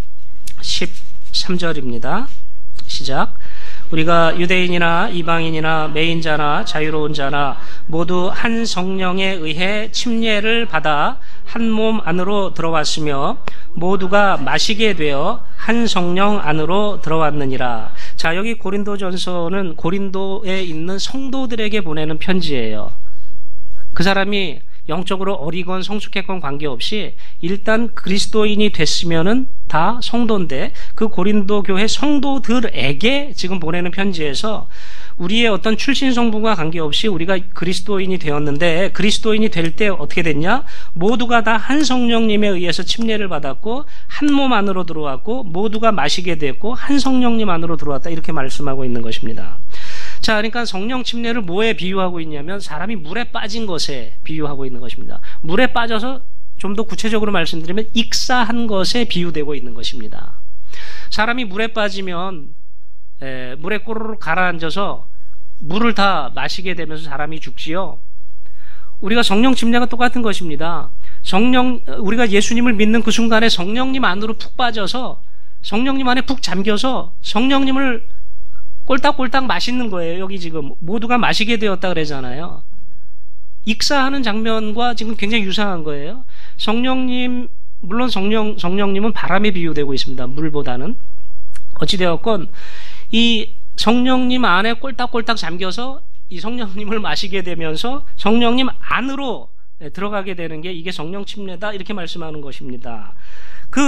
13절입니다. 시작. 우리가 유대인이나 이방인이나 매인자나 자유로운 자나 모두 한 성령에 의해 침례를 받아 한 몸 안으로 들어왔으며 모두가 마시게 되어 한 성령 안으로 들어왔느니라. 자, 여기 고린도전서는 고린도에 있는 성도들에게 보내는 편지예요. 그 사람이 영적으로 어리건 성숙했건 관계없이 일단 그리스도인이 됐으면은 다 성도인데, 그 고린도 교회 성도들에게 지금 보내는 편지에서 우리의 어떤 출신 성분과 관계없이 우리가 그리스도인이 되었는데, 그리스도인이 될 때 어떻게 됐냐? 모두가 다 한 성령님에 의해서 침례를 받았고 한 몸 안으로 들어왔고 모두가 마시게 됐고 한 성령님 안으로 들어왔다, 이렇게 말씀하고 있는 것입니다. 자, 그러니까 성령 침례를 뭐에 비유하고 있냐면 사람이 물에 빠진 것에 비유하고 있는 것입니다. 물에 빠져서 좀 더 구체적으로 말씀드리면 익사한 것에 비유되고 있는 것입니다. 사람이 물에 빠지면 물에 꼬르륵 가라앉아서 물을 다 마시게 되면서 사람이 죽지요. 우리가 성령 침례가 똑같은 것입니다. 우리가 예수님을 믿는 그 순간에 성령님 안으로 푹 빠져서 성령님 안에 푹 잠겨서 성령님을 꼴딱꼴딱 마시는 거예요. 여기 지금 모두가 마시게 되었다 그러잖아요. 익사하는 장면과 지금 굉장히 유사한 거예요. 성령님, 물론 성령님은 바람에 비유되고 있습니다. 물보다는. 어찌되었건 이 성령님 안에 꼴딱꼴딱 잠겨서 이 성령님을 마시게 되면서 성령님 안으로 들어가게 되는 게 이게 성령 침례다, 이렇게 말씀하는 것입니다. 그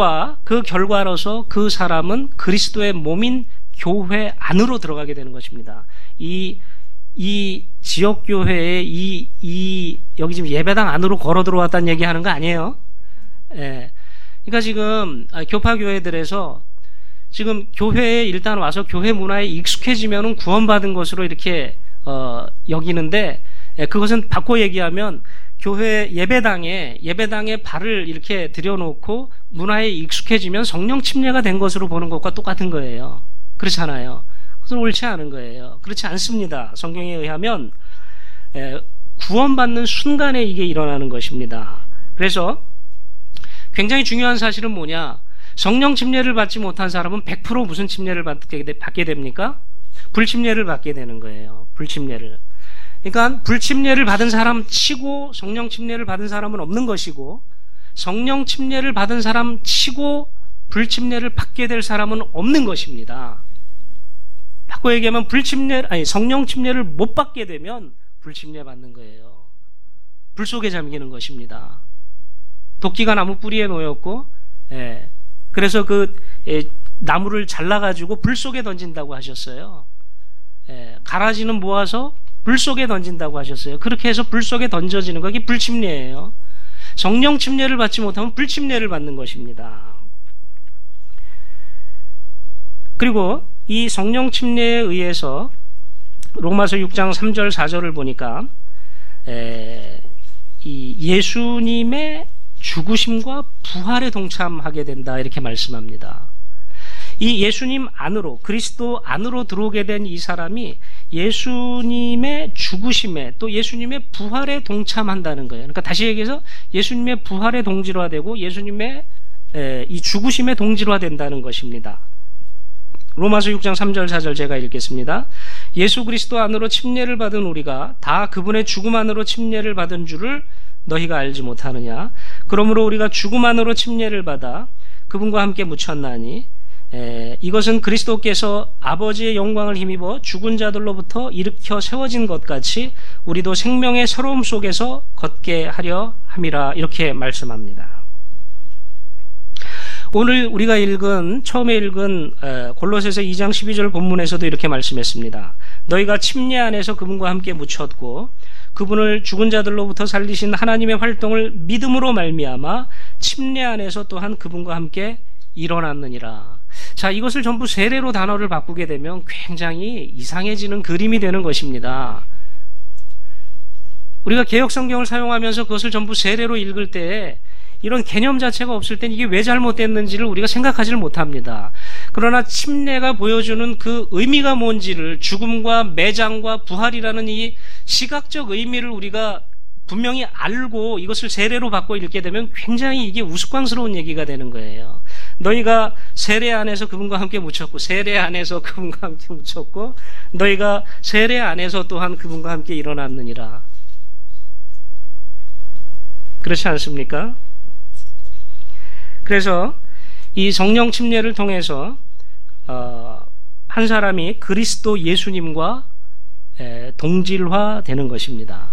결과로서 그 사람은 그리스도의 몸인 교회 안으로 들어가게 되는 것입니다. 이 지역교회에 여기 지금 예배당 안으로 걸어 들어왔다는 얘기 하는 거 아니에요? 예. 그러니까 지금 교파교회들에서 지금 교회에 일단 와서 교회 문화에 익숙해지면은 구원받은 것으로 이렇게 여기는데, 그것은 바꿔 얘기하면 교회 예배당에 발을 이렇게 들여놓고 문화에 익숙해지면 성령 침례가 된 것으로 보는 것과 똑같은 거예요. 그렇잖아요. 그것은 옳지 않은 거예요. 그렇지 않습니다. 성경에 의하면 구원받는 순간에 이게 일어나는 것입니다. 그래서 굉장히 중요한 사실은 뭐냐? 성령 침례를 받지 못한 사람은 100% 무슨 침례를 받게 됩니까? 불침례를 받게 되는 거예요. 불침례를. 그러니까 불침례를 받은 사람 치고 성령 침례를 받은 사람은 없는 것이고, 성령 침례를 받은 사람 치고 불침례를 받게 될 사람은 없는 것입니다. 바꿔 얘기하면 성령 침례를 못 받게 되면 불침례 받는 거예요. 불 속에 잠기는 것입니다. 도끼가 나무 뿌리에 놓였고, 그래서 나무를 잘라가지고 불 속에 던진다고 하셨어요. 가라지는 모아서 불 속에 던진다고 하셨어요. 그렇게 해서 불 속에 던져지는 것이 불침례예요. 성령 침례를 받지 못하면 불침례를 받는 것입니다. 그리고 이 성령 침례에 의해서 로마서 6장 3절 4절을 보니까 이 예수님의 죽으심과 부활에 동참하게 된다, 이렇게 말씀합니다. 이 예수님 안으로, 그리스도 안으로 들어오게 된 이 사람이 예수님의 죽으심에 또 예수님의 부활에 동참한다는 거예요. 그러니까 다시 얘기해서 예수님의 부활에 동질화되고 예수님의 이 죽으심에 동질화된다는 것입니다. 로마서 6장 3절 4절 제가 읽겠습니다. 예수 그리스도 안으로 침례를 받은 우리가 다 그분의 죽음 안으로 침례를 받은 줄을 너희가 알지 못하느냐? 그러므로 우리가 죽음 안으로 침례를 받아 그분과 함께 묻혔나니 이것은 그리스도께서 아버지의 영광을 힘입어 죽은 자들로부터 일으켜 세워진 것 같이 우리도 생명의 새로움 속에서 걷게 하려 함이라, 이렇게 말씀합니다. 오늘 우리가 처음에 읽은 골로새서 2장 12절 본문에서도 이렇게 말씀했습니다. 너희가 침례 안에서 그분과 함께 묻혔고 그분을 죽은 자들로부터 살리신 하나님의 활동을 믿음으로 말미암아 침례 안에서 또한 그분과 함께 일어났느니라. 자, 이것을 전부 세례로 단어를 바꾸게 되면 굉장히 이상해지는 그림이 되는 것입니다. 우리가 개역 성경을 사용하면서 그것을 전부 세례로 읽을 때 이런 개념 자체가 없을 땐 이게 왜 잘못됐는지를 우리가 생각하지를 못합니다. 그러나 침례가 보여주는 그 의미가 뭔지를, 죽음과 매장과 부활이라는 이 시각적 의미를 우리가 분명히 알고 이것을 세례로 받고 읽게 되면 굉장히 이게 우스꽝스러운 얘기가 되는 거예요. 너희가 세례 안에서 그분과 함께 묻혔고, 세례 안에서 그분과 함께 묻혔고, 너희가 세례 안에서 또한 그분과 함께 일어났느니라. 그렇지 않습니까? 그래서 이 성령 침례를 통해서 한 사람이 그리스도 예수님과 동질화되는 것입니다.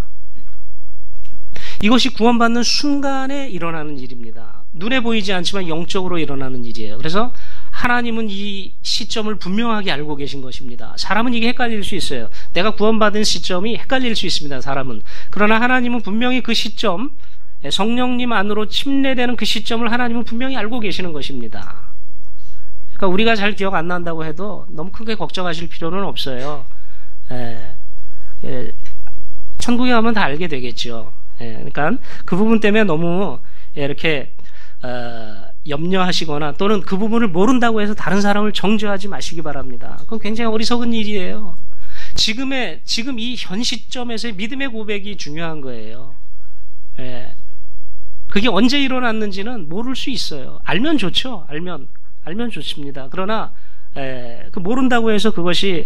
이것이 구원받는 순간에 일어나는 일입니다. 눈에 보이지 않지만 영적으로 일어나는 일이에요. 그래서 하나님은 이 시점을 분명하게 알고 계신 것입니다. 사람은 이게 헷갈릴 수 있어요. 내가 구원받은 시점이 헷갈릴 수 있습니다. 사람은. 그러나 하나님은 분명히 그 시점, 성령님 안으로 침례되는 그 시점을 하나님은 분명히 알고 계시는 것입니다. 그러니까 우리가 잘 기억 안 난다고 해도 너무 크게 걱정하실 필요는 없어요. 천국에 가면 다 알게 되겠죠. 그러니까 그 부분 때문에 너무 이렇게 염려하시거나 또는 그 부분을 모른다고 해서 다른 사람을 정죄하지 마시기 바랍니다. 그건 굉장히 어리석은 일이에요. 지금 이 현 시점에서의 믿음의 고백이 중요한 거예요. 그게 언제 일어났는지는 모를 수 있어요. 알면 좋죠. 알면 좋습니다. 그러나 그 모른다고 해서 그것이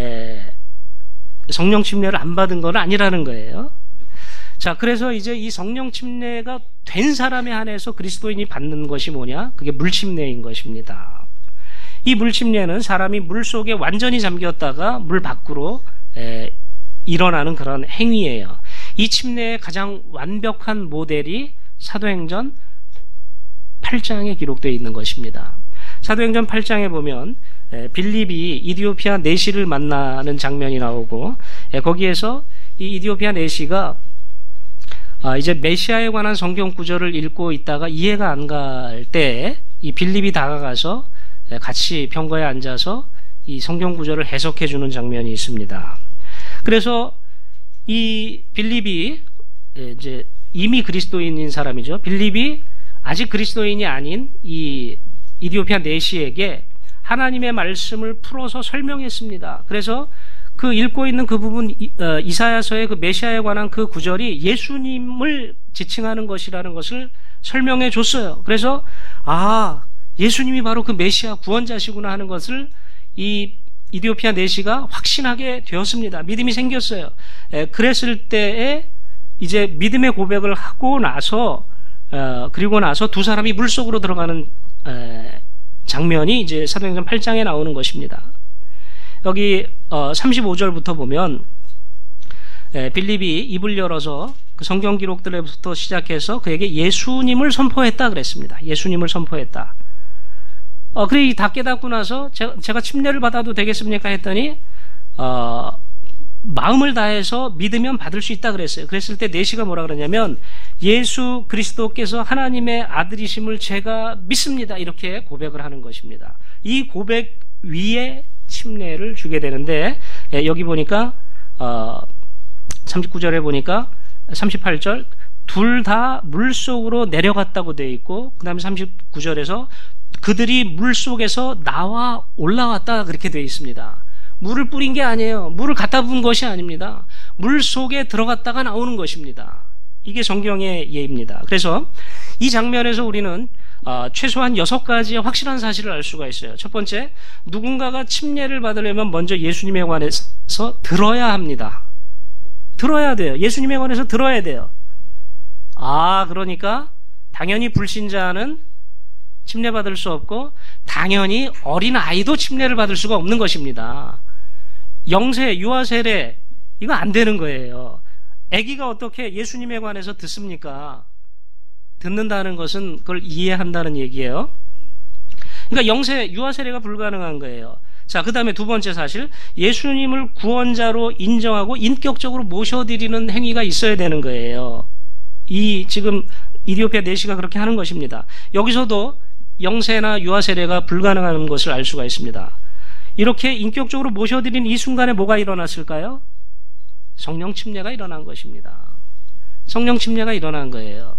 성령 침례를 안 받은 건 아니라는 거예요. 자, 그래서 이제 이 성령 침례가 된 사람에 한해서 그리스도인이 받는 것이 뭐냐? 그게 물침례인 것입니다. 이 물침례는 사람이 물 속에 완전히 잠겼다가 물 밖으로 일어나는 그런 행위예요. 이 침례의 가장 완벽한 모델이 사도행전 8장에 기록되어 있는 것입니다. 사도행전 8장에 보면 빌립이 이디오피아 내시를 만나는 장면이 나오고, 거기에서 이 이디오피아 내시가 이제 메시아에 관한 성경 구절을 읽고 있다가 이해가 안 갈 때 이 빌립이 다가가서 같이 병거에 앉아서 이 성경 구절을 해석해 주는 장면이 있습니다. 그래서 이 빌립이 이제 이미 그리스도인인 사람이죠. 빌립이 아직 그리스도인이 아닌 이 이디오피아 내시에게 하나님의 말씀을 풀어서 설명했습니다. 그래서 그 읽고 있는 그 부분, 이사야서의 그 메시아에 관한 그 구절이 예수님을 지칭하는 것이라는 것을 설명해 줬어요. 그래서 예수님이 바로 그 메시아 구원자시구나 하는 것을 이 이디오피아 내시가 확신하게 되었습니다. 믿음이 생겼어요. 그랬을 때에 이제 믿음의 고백을 하고 나서 그리고 나서 두 사람이 물속으로 들어가는 장면이 이제 사도행전 8장에 나오는 것입니다. 여기 35절부터 보면 빌립이 입을 열어서 그 성경 기록들부터 시작해서 그에게 예수님을 선포했다 그랬습니다. 예수님을 선포했다. 그래 다 깨닫고 나서 제가 침례를 받아도 되겠습니까 했더니 마음을 다해서 믿으면 받을 수 있다 그랬어요. 그랬을 때 내시가 뭐라 그러냐면 예수 그리스도께서 하나님의 아들이심을 제가 믿습니다. 이렇게 고백을 하는 것입니다. 이 고백 위에 침례를 주게 되는데 여기 보니까 39절에 보니까 38절 둘 다 물속으로 내려갔다고 되어 있고 그 다음에 39절에서 그들이 물속에서 나와 올라왔다 그렇게 되어 있습니다. 물을 뿌린 게 아니에요. 물을 갖다 부은 것이 아닙니다. 물 속에 들어갔다가 나오는 것입니다. 이게 성경의 예입니다. 그래서 이 장면에서 우리는 최소한 6가지의 확실한 사실을 알 수가 있어요. 첫 번째, 누군가가 침례를 받으려면 먼저 예수님에 관해서 들어야 합니다. 들어야 돼요. 예수님에 관해서 들어야 돼요. 그러니까 당연히 불신자는 침례 받을 수 없고 당연히 어린 아이도 침례를 받을 수가 없는 것입니다. 영세, 유아 세례 이거 안 되는 거예요. 아기가 어떻게 예수님에 관해서 듣습니까? 듣는다는 것은 그걸 이해한다는 얘기예요. 그러니까 영세, 유아 세례가 불가능한 거예요. 자, 그 다음에 두 번째 사실, 예수님을 구원자로 인정하고 인격적으로 모셔드리는 행위가 있어야 되는 거예요. 지금 이디오피아 내시가 그렇게 하는 것입니다. 여기서도 영세나 유아 세례가 불가능한 것을 알 수가 있습니다. 이렇게 인격적으로 모셔드린 이 순간에 뭐가 일어났을까요? 성령 침례가 일어난 것입니다. 성령 침례가 일어난 거예요.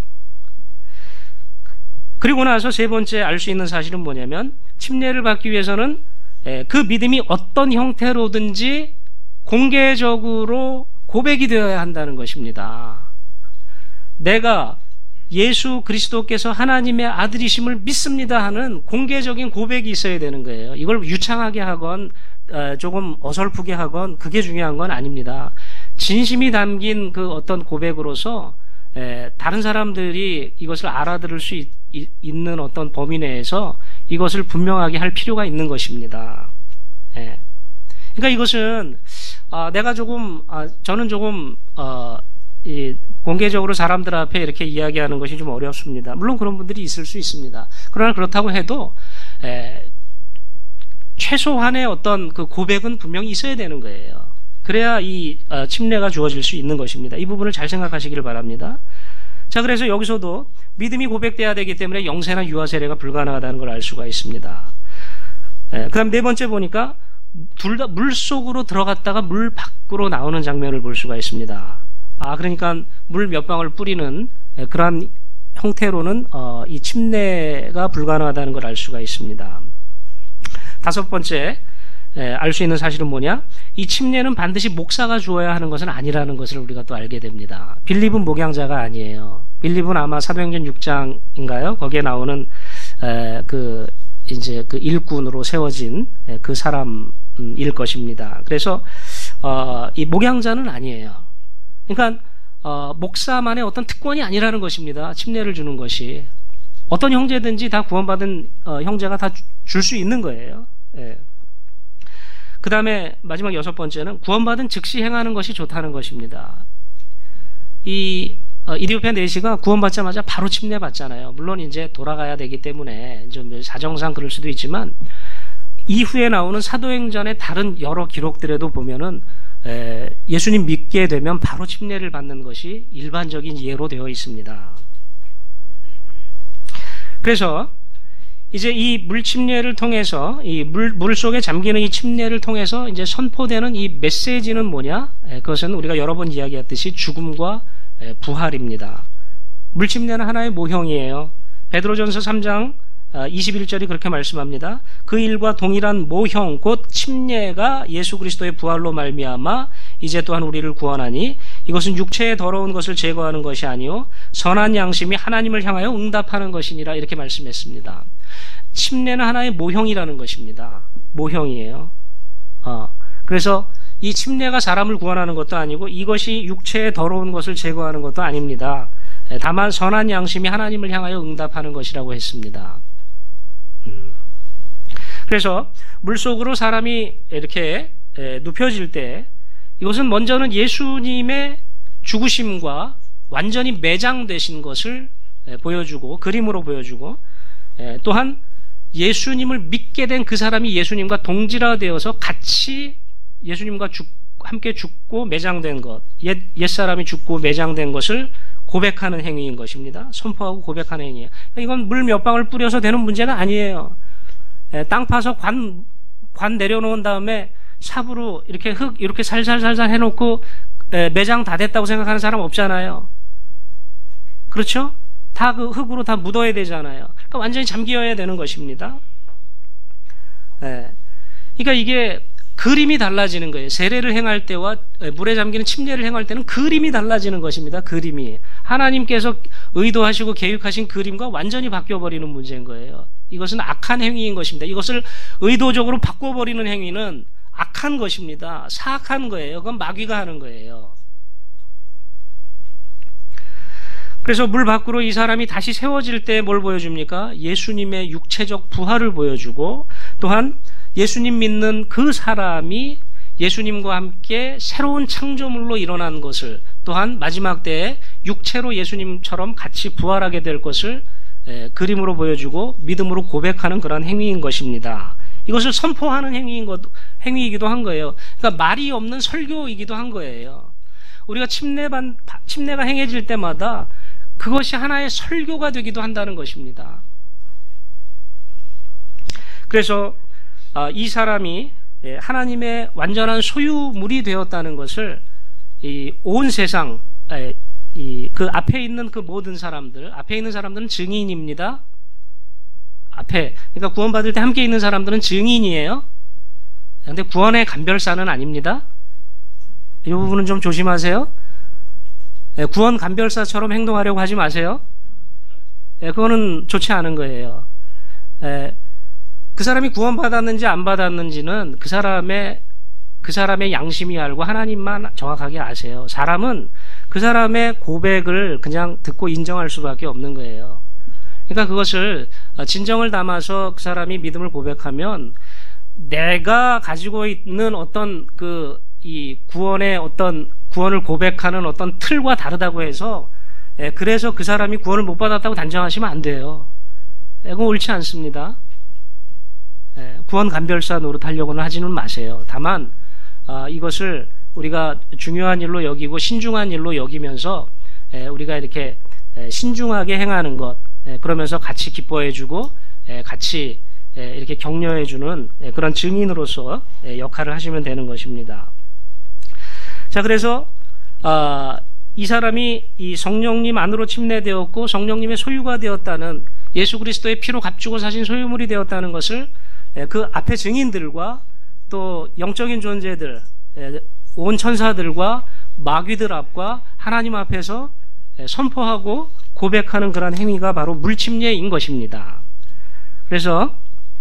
그리고 나서 세 번째 알 수 있는 사실은 뭐냐면, 침례를 받기 위해서는 그 믿음이 어떤 형태로든지 공개적으로 고백이 되어야 한다는 것입니다. 내가 예수 그리스도께서 하나님의 아들이심을 믿습니다 하는 공개적인 고백이 있어야 되는 거예요. 이걸 유창하게 하건 조금 어설프게 하건 그게 중요한 건 아닙니다. 진심이 담긴 그 어떤 고백으로서 다른 사람들이 이것을 알아들을 수 있는 어떤 범위 내에서 이것을 분명하게 할 필요가 있는 것입니다. 그러니까 이것은 내가 조금 저는 조금 공개적으로 사람들 앞에 이렇게 이야기하는 것이 좀 어렵습니다. 물론 그런 분들이 있을 수 있습니다. 그러나 그렇다고 해도 최소한의 어떤 그 고백은 분명히 있어야 되는 거예요. 그래야 이 침례가 주어질 수 있는 것입니다. 이 부분을 잘 생각하시기를 바랍니다. 자, 그래서 여기서도 믿음이 고백돼야 되기 때문에 영세나 유아 세례가 불가능하다는 걸 알 수가 있습니다. 그 다음 네 번째 보니까 둘 다 물 속으로 들어갔다가 물 밖으로 나오는 장면을 볼 수가 있습니다. 그러니까 물 몇 방울 뿌리는 그러한 형태로는 이 침례가 불가능하다는 걸 알 수가 있습니다. 다섯 번째 알 수 있는 사실은 뭐냐? 이 침례는 반드시 목사가 주어야 하는 것은 아니라는 것을 우리가 또 알게 됩니다. 빌립은 목양자가 아니에요. 빌립은 아마 사도행전 6장인가요? 거기에 나오는 이제 그 일꾼으로 세워진 그 사람일 것입니다. 그래서 이 목양자는 아니에요. 그러니까 목사만의 어떤 특권이 아니라는 것입니다. 침례를 주는 것이 어떤 형제든지 다 구원받은 형제가 다 줄 수 있는 거예요. 그 다음에 마지막 여섯 번째는 구원받은 즉시 행하는 것이 좋다는 것입니다. 이 이디오피아 내시가 구원받자마자 바로 침례 받잖아요. 물론 이제 돌아가야 되기 때문에 좀 사정상 그럴 수도 있지만 이후에 나오는 사도행전의 다른 여러 기록들에도 보면은 예수님 믿게 되면 바로 침례를 받는 것이 일반적인 예로 되어 있습니다. 그래서 이제 이 물 침례를 통해서 이 물 속에 잠기는 이 침례를 통해서 이제 선포되는 이 메시지는 뭐냐? 그것은 우리가 여러 번 이야기했듯이 죽음과 부활입니다. 물 침례는 하나의 모형이에요. 베드로전서 3장 21절이 그렇게 말씀합니다. 그 일과 동일한 모형 곧 침례가 예수 그리스도의 부활로 말미암아 이제 또한 우리를 구원하니 이것은 육체의 더러운 것을 제거하는 것이 아니요 선한 양심이 하나님을 향하여 응답하는 것이니라 이렇게 말씀했습니다. 침례는 하나의 모형이라는 것입니다. 모형이에요. 그래서 이 침례가 사람을 구원하는 것도 아니고 이것이 육체의 더러운 것을 제거하는 것도 아닙니다. 다만 선한 양심이 하나님을 향하여 응답하는 것이라고 했습니다. 그래서 물속으로 사람이 이렇게 눕혀질 때 이것은 먼저는 예수님의 죽으심과 완전히 매장되신 것을 보여주고 그림으로 보여주고 또한 예수님을 믿게 된 그 사람이 예수님과 동질화되어서 같이 예수님과 함께 죽고 매장된 것, 옛사람이 죽고 매장된 것을 고백하는 행위인 것입니다. 선포하고 고백하는 행위예요. 이건 물 몇 방울 뿌려서 되는 문제가 아니에요. 땅 파서 관 내려놓은 다음에 삽으로 이렇게 흙 이렇게 살살살살 해놓고 매장 다 됐다고 생각하는 사람 없잖아요. 그렇죠? 다 그 흙으로 다 묻어야 되잖아요. 그러니까 완전히 잠기어야 되는 것입니다. 그러니까 이게 그림이 달라지는 거예요. 세례를 행할 때와 물에 잠기는 침례를 행할 때는 그림이 달라지는 것입니다. 그림이 하나님께서 의도하시고 계획하신 그림과 완전히 바뀌어버리는 문제인 거예요. 이것은 악한 행위인 것입니다. 이것을 의도적으로 바꿔버리는 행위는 악한 것입니다. 사악한 거예요. 그건 마귀가 하는 거예요. 그래서 물 밖으로 이 사람이 다시 세워질 때 뭘 보여줍니까? 예수님의 육체적 부활을 보여주고 또한 예수님 믿는 그 사람이 예수님과 함께 새로운 창조물로 일어난 것을 또한 마지막 때에 육체로 예수님처럼 같이 부활하게 될 것을 그림으로 보여주고 믿음으로 고백하는 그런 행위인 것입니다. 이것을 선포하는 행위이기도 한 거예요. 그러니까 말이 없는 설교이기도 한 거예요. 우리가 침례가 행해질 때마다 그것이 하나의 설교가 되기도 한다는 것입니다. 그래서 이 사람이 하나님의 완전한 소유물이 되었다는 것을 온 세상 그 앞에 있는 그 모든 사람들, 앞에 있는 사람들은 증인입니다. 그러니까 구원받을 때 함께 있는 사람들은 증인이에요. 근데 구원의 감별사는 아닙니다. 이 부분은 좀 조심하세요. 구원 감별사처럼 행동하려고 하지 마세요. 그거는 좋지 않은 거예요. 그 사람이 구원받았는지 안 받았는지는 그 사람의 양심이 알고 하나님만 정확하게 아세요. 사람은 그 사람의 고백을 그냥 듣고 인정할 수밖에 없는 거예요. 그러니까 그것을 진정을 담아서 그 사람이 믿음을 고백하면 내가 가지고 있는 어떤 이 구원을 고백하는 어떤 틀과 다르다고 해서 그래서 그 사람이 구원을 못 받았다고 단정하시면 안 돼요. 그건 옳지 않습니다. 구원 감별사 노릇하려고는 하지는 마세요. 다만 이것을 우리가 중요한 일로 여기고 신중한 일로 여기면서 우리가 이렇게 신중하게 행하는 것, 그러면서 같이 기뻐해주고 같이 이렇게 격려해주는 그런 증인으로서 역할을 하시면 되는 것입니다. 자, 그래서 이 사람이 이 성령님 안으로 침례되었고 성령님의 소유가 되었다는, 예수 그리스도의 피로 값주고 사신 소유물이 되었다는 것을 그 앞에 증인들과 또 영적인 존재들, 온 천사들과 마귀들 앞과 하나님 앞에서 선포하고 고백하는 그런 행위가 바로 물침례인 것입니다. 그래서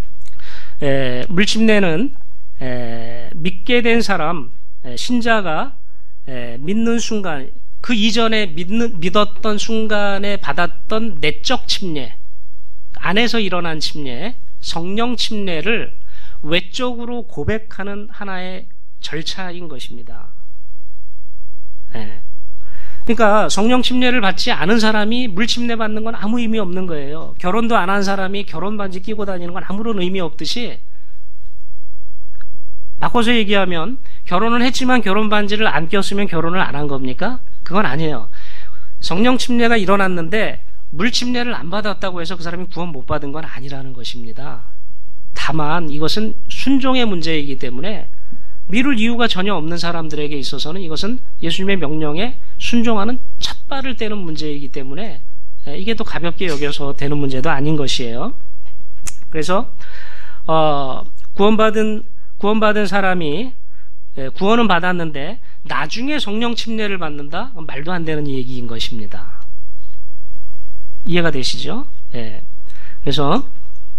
물침례는 믿게 된 사람, 신자가 믿는 순간, 그 이전에 믿었던 순간에 받았던 내적 침례, 안에서 일어난 침례, 성령 침례를 외적으로 고백하는 하나의 절차인 것입니다. 그러니까 성령 침례를 받지 않은 사람이 물 침례 받는 건 아무 의미 없는 거예요. 결혼도 안 한 사람이 결혼 반지 끼고 다니는 건 아무런 의미 없듯이, 바꿔서 얘기하면 결혼은 했지만 결혼 반지를 안 꼈으면 결혼을 안 한 겁니까? 그건 아니에요. 성령 침례가 일어났는데 물 침례를 안 받았다고 해서 그 사람이 구원 못 받은 건 아니라는 것입니다. 다만 이것은 순종의 문제이기 때문에 미룰 이유가 전혀 없는 사람들에게 있어서는 이것은 예수님의 명령에 순종하는 첫발을 떼는 문제이기 때문에 이게 또 가볍게 여겨서 되는 문제도 아닌 것이에요. 그래서 구원받은 사람이 구원은 받았는데 나중에 성령 침례를 받는다? 말도 안 되는 얘기인 것입니다. 이해가 되시죠? 그래서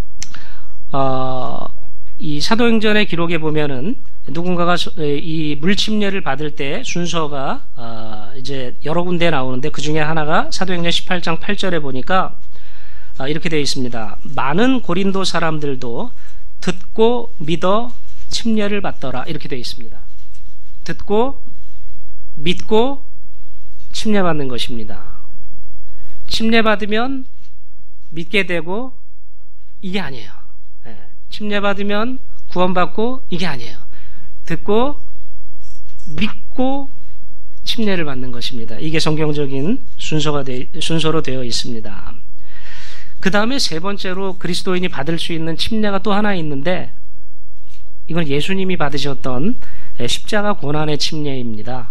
이 사도행전의 기록에 보면은 누군가가 이 물침례를 받을 때 순서가 이제 여러 군데 나오는데, 그 중에 하나가 사도행전 18장 8절에 보니까 이렇게 되어 있습니다. 많은 고린도 사람들도 듣고 믿어 침례를 받더라, 이렇게 되어 있습니다. 듣고 믿고 침례 받는 것입니다. 침례 받으면 믿게 되고 이게 아니에요. 침례 받으면 구원받고 이게 아니에요. 듣고 믿고 침례를 받는 것입니다. 이게 성경적인 순서로 되어 있습니다. 그 다음에 세 번째로 그리스도인이 받을 수 있는 침례가 또 하나 있는데, 이건 예수님이 받으셨던 십자가 고난의 침례입니다.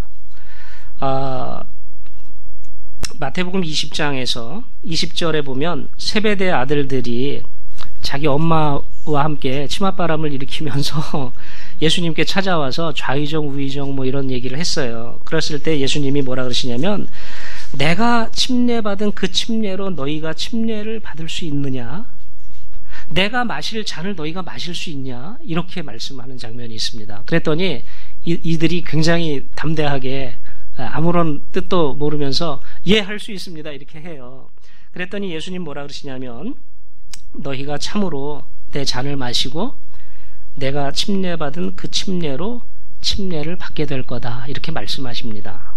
마태복음 20장에서 20절에 보면 세베대 아들들이 자기 엄마와 함께 치맛바람을 일으키면서 예수님께 찾아와서 좌의정 우의정 뭐 이런 얘기를 했어요. 그랬을 때 예수님이 뭐라 그러시냐면, 내가 침례받은 그 침례로 너희가 침례를 받을 수 있느냐? 내가 마실 잔을 너희가 마실 수 있냐? 이렇게 말씀하는 장면이 있습니다. 그랬더니 이들이 굉장히 담대하게 아무런 뜻도 모르면서 예, 할 수 있습니다, 이렇게 해요. 그랬더니 예수님 뭐라 그러시냐면, 너희가 참으로 내 잔을 마시고 내가 침례받은 그 침례로 침례를 받게 될 거다, 이렇게 말씀하십니다.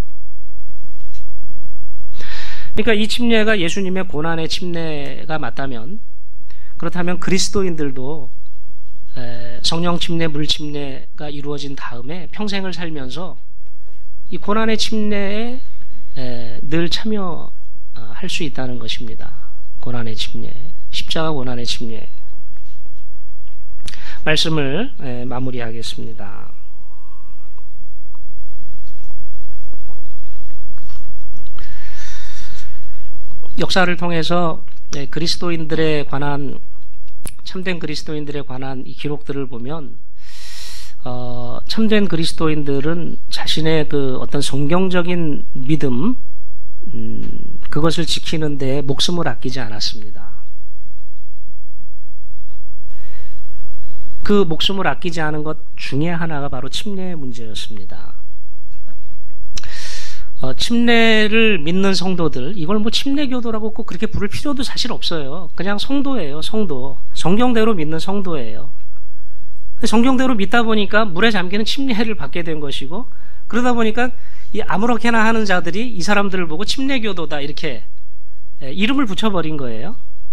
그러니까 이 침례가 예수님의 고난의 침례가 맞다면, 그렇다면 그리스도인들도 성령 침례, 물 침례가 이루어진 다음에 평생을 살면서 이 고난의 침례에 늘 참여할 수 있다는 것입니다. 고난의 침례, 십자가 고난의 침례. 말씀을 마무리하겠습니다. 역사를 통해서 그리스도인들에 관한, 참된 그리스도인들에 관한 이 기록들을 보면 참된 그리스도인들은 자신의 그 어떤 성경적인 믿음, 그것을 지키는 데 목숨을 아끼지 않았습니다. 그 목숨을 아끼지 않은 것 중에 하나가 바로 침례의 문제였습니다. 침례를 믿는 성도들, 이걸 뭐 침례교도라고 꼭 그렇게 부를 필요도 사실 없어요. 그냥 성도예요. 성도. 성경대로 믿는 성도예요. 성경대로 믿다 보니까 물에 잠기는 침례를 받게 된 것이고, 그러다 보니까 이 아무렇게나 하는 자들이 이 사람들을 보고 침례교도다 이렇게 이름을 붙여버린 거예요.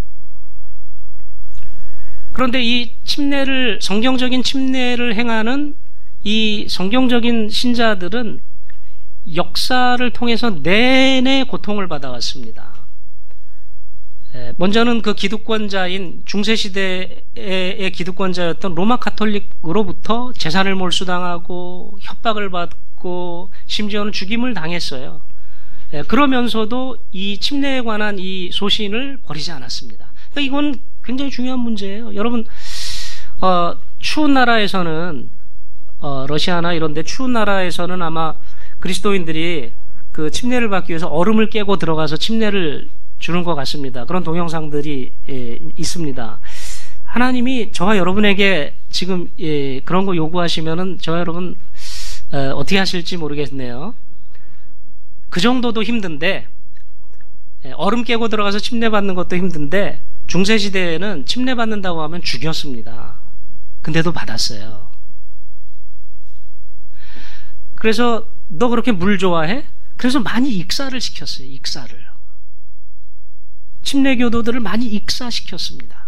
그런데 이 침례를, 성경적인 침례를 행하는 이 성경적인 신자들은 역사를 통해서 내내 고통을 받아왔습니다. 먼저는 그 기득권자인 중세시대의 기득권자였던 로마 카톨릭으로부터 재산을 몰수당하고 협박을 받고 심지어는 죽임을 당했어요. 그러면서도 이 침례에 관한 이 소신을 버리지 않았습니다. 그러니까 이건 굉장히 중요한 문제예요. 여러분, 추운 나라에서는, 러시아나 이런 데 추운 나라에서는 아마 그리스도인들이 그 침례를 받기 위해서 얼음을 깨고 들어가서 침례를 주는 것 같습니다. 그런 동영상들이 있습니다. 하나님이 저와 여러분에게 지금 그런 거 요구하시면은 저와 여러분 어떻게 하실지 모르겠네요. 그 정도도 힘든데, 얼음 깨고 들어가서 침례 받는 것도 힘든데, 중세시대에는 침례 받는다고 하면 죽였습니다. 근데도 받았어요. 그래서 너 그렇게 물 좋아해? 그래서 많이 익사를 시켰어요. 익사를. 침례교도들을 많이 익사시켰습니다.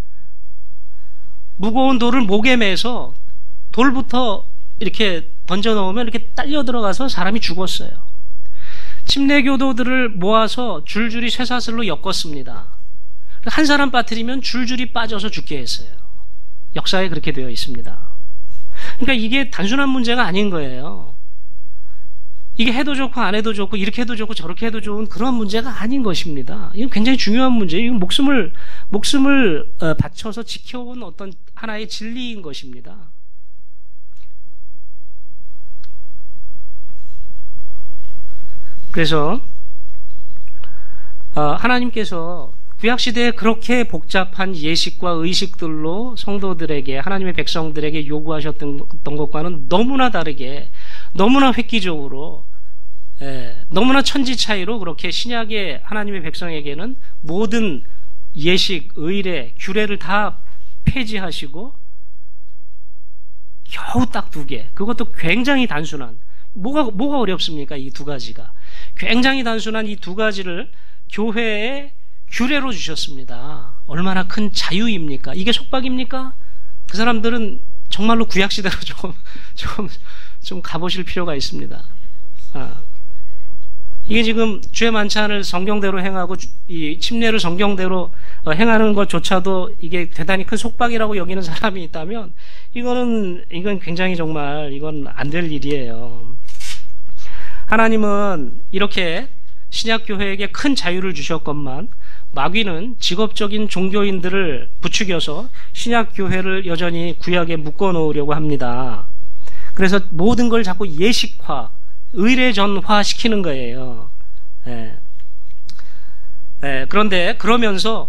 무거운 돌을 목에 매서 돌부터 이렇게 던져 넣으면 이렇게 딸려 들어가서 사람이 죽었어요. 침례교도들을 모아서 줄줄이 쇠사슬로 엮었습니다. 한 사람 빠뜨리면 줄줄이 빠져서 죽게 했어요. 역사에 그렇게 되어 있습니다. 그러니까 이게 단순한 문제가 아닌 거예요. 이게 해도 좋고 안 해도 좋고 이렇게 해도 좋고 저렇게 해도 좋은 그런 문제가 아닌 것입니다. 이건 굉장히 중요한 문제예요. 이건 목숨을 바쳐서 지켜온 어떤 하나의 진리인 것입니다. 그래서 하나님께서 구약시대에 그렇게 복잡한 예식과 의식들로 성도들에게, 하나님의 백성들에게 요구하셨던 것과는 너무나 다르게, 너무나 획기적으로, 너무나 천지 차이로 그렇게 신약의 하나님의 백성에게는 모든 예식, 의례, 규례를 다 폐지하시고 겨우 딱 2개, 그것도 굉장히 단순한, 뭐가 어렵습니까? 이 2가지가 굉장히 단순한 이 2가지를 교회에 규례로 주셨습니다. 얼마나 큰 자유입니까? 이게 속박입니까? 그 사람들은 정말로 구약시대로 좀 가보실 필요가 있습니다. 이게 지금 주의 만찬을 성경대로 행하고 이 침례를 성경대로 행하는 것조차도 이게 대단히 큰 속박이라고 여기는 사람이 있다면 이건 굉장히 정말 이건 안 될 일이에요. 하나님은 이렇게 신약교회에게 큰 자유를 주셨건만 마귀는 직업적인 종교인들을 부추겨서 신약교회를 여전히 구약에 묶어놓으려고 합니다. 그래서 모든 걸 자꾸 예식화, 의례전화 시키는 거예요. 그런데 그러면서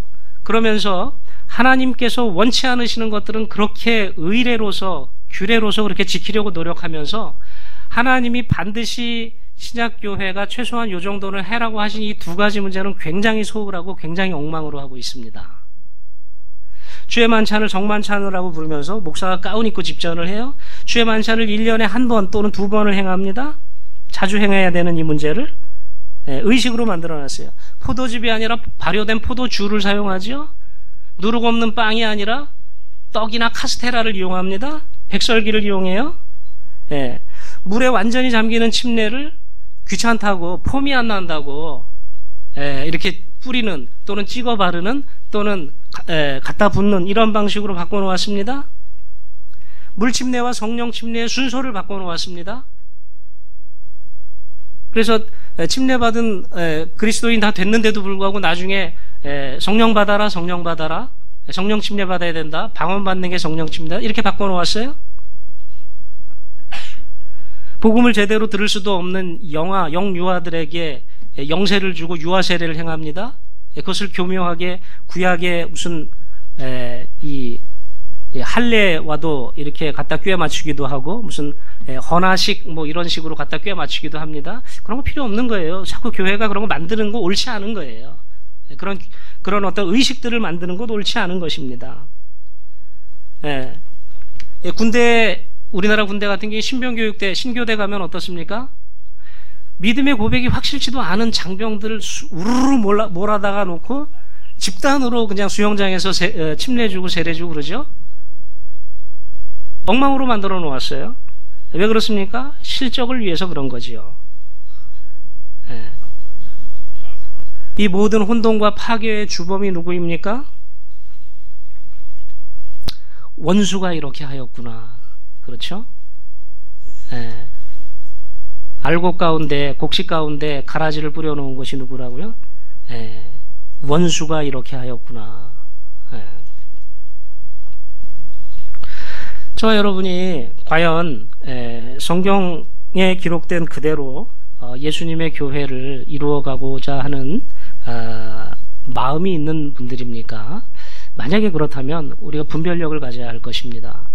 하나님께서 원치 않으시는 것들은 그렇게 의례로서, 규례로서 그렇게 지키려고 노력하면서 하나님이 반드시 신약교회가 최소한 요 정도는 해라고 하신 이 2가지 문제는 굉장히 소홀하고 굉장히 엉망으로 하고 있습니다. 주의 만찬을 정만찬이라고 부르면서 목사가 가운 입고 집전을 해요. 주의 만찬을 1년에 1번 또는 2번을 행합니다. 자주 행해야 되는 이 문제를 의식으로 만들어놨어요. 포도즙이 아니라 발효된 포도주를 사용하죠. 누룩 없는 빵이 아니라 떡이나 카스테라를 이용합니다. 백설기를 이용해요. 물에 완전히 잠기는 침례를 귀찮다고, 폼이 안 난다고 이렇게 뿌리는 또는 찍어 바르는 또는 갖다 붓는 이런 방식으로 바꿔놓았습니다. 물침례와 성령 침례의 순서를 바꿔놓았습니다. 그래서 침례받은 그리스도인 다 됐는데도 불구하고 나중에 성령 받아라, 성령 받아라, 성령 침례 받아야 된다, 방언 받는 게 성령 침례다, 이렇게 바꿔놓았어요. 복음을 제대로 들을 수도 없는 영유아들에게 영세를 주고 유아 세례를 행합니다. 그것을 교묘하게 구약의 무슨 이 할례와도 이렇게 갖다 꿰 맞추기도 하고, 무슨 헌화식 뭐 이런 식으로 갖다 꿰 맞추기도 합니다. 그런 거 필요 없는 거예요. 자꾸 교회가 그런 거 만드는 거 옳지 않은 거예요. 그런 어떤 의식들을 만드는 것 옳지 않은 것입니다. 우리나라 군대 같은 경우에 신병교육대, 신교대 가면 어떻습니까? 믿음의 고백이 확실치도 않은 장병들을 우르르 몰아다가 놓고 집단으로 그냥 수영장에서 침례주고 세례주고 그러죠? 엉망으로 만들어 놓았어요. 왜 그렇습니까? 실적을 위해서 그런 거지요. 이 모든 혼돈과 파괴의 주범이 누구입니까? 원수가 이렇게 하였구나. 그렇죠? 알곡 가운데, 곡식 가운데 가라지를 뿌려놓은 것이 누구라고요? 원수가 이렇게 하였구나. 저와 여러분이 과연 성경에 기록된 그대로 예수님의 교회를 이루어가고자 하는 마음이 있는 분들입니까? 만약에 그렇다면 우리가 분별력을 가져야 할 것입니다.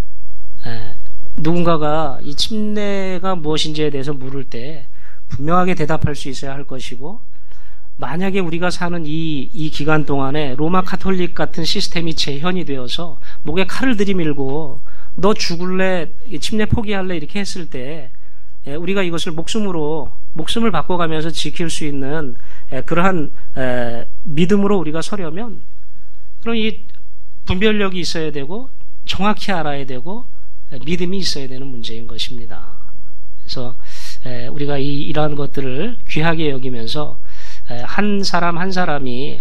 누군가가 이 침례가 무엇인지에 대해서 물을 때 분명하게 대답할 수 있어야 할 것이고, 만약에 우리가 사는 이 기간 동안에 로마 카톨릭 같은 시스템이 재현이 되어서 목에 칼을 들이밀고 너 죽을래, 침례 포기할래 이렇게 했을 때 우리가 이것을 목숨을 바꿔가면서 지킬 수 있는 그러한 믿음으로 우리가 서려면, 그럼 이 분별력이 있어야 되고 정확히 알아야 되고 믿음이 있어야 되는 문제인 것입니다. 그래서 우리가 이러한 것들을 귀하게 여기면서 한 사람 한 사람이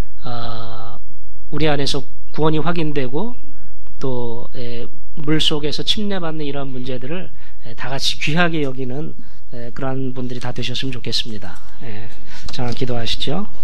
우리 안에서 구원이 확인되고 또 물속에서 침례받는 이러한 문제들을 다 같이 귀하게 여기는 그러한 분들이 다 되셨으면 좋겠습니다. 자, 기도하시죠.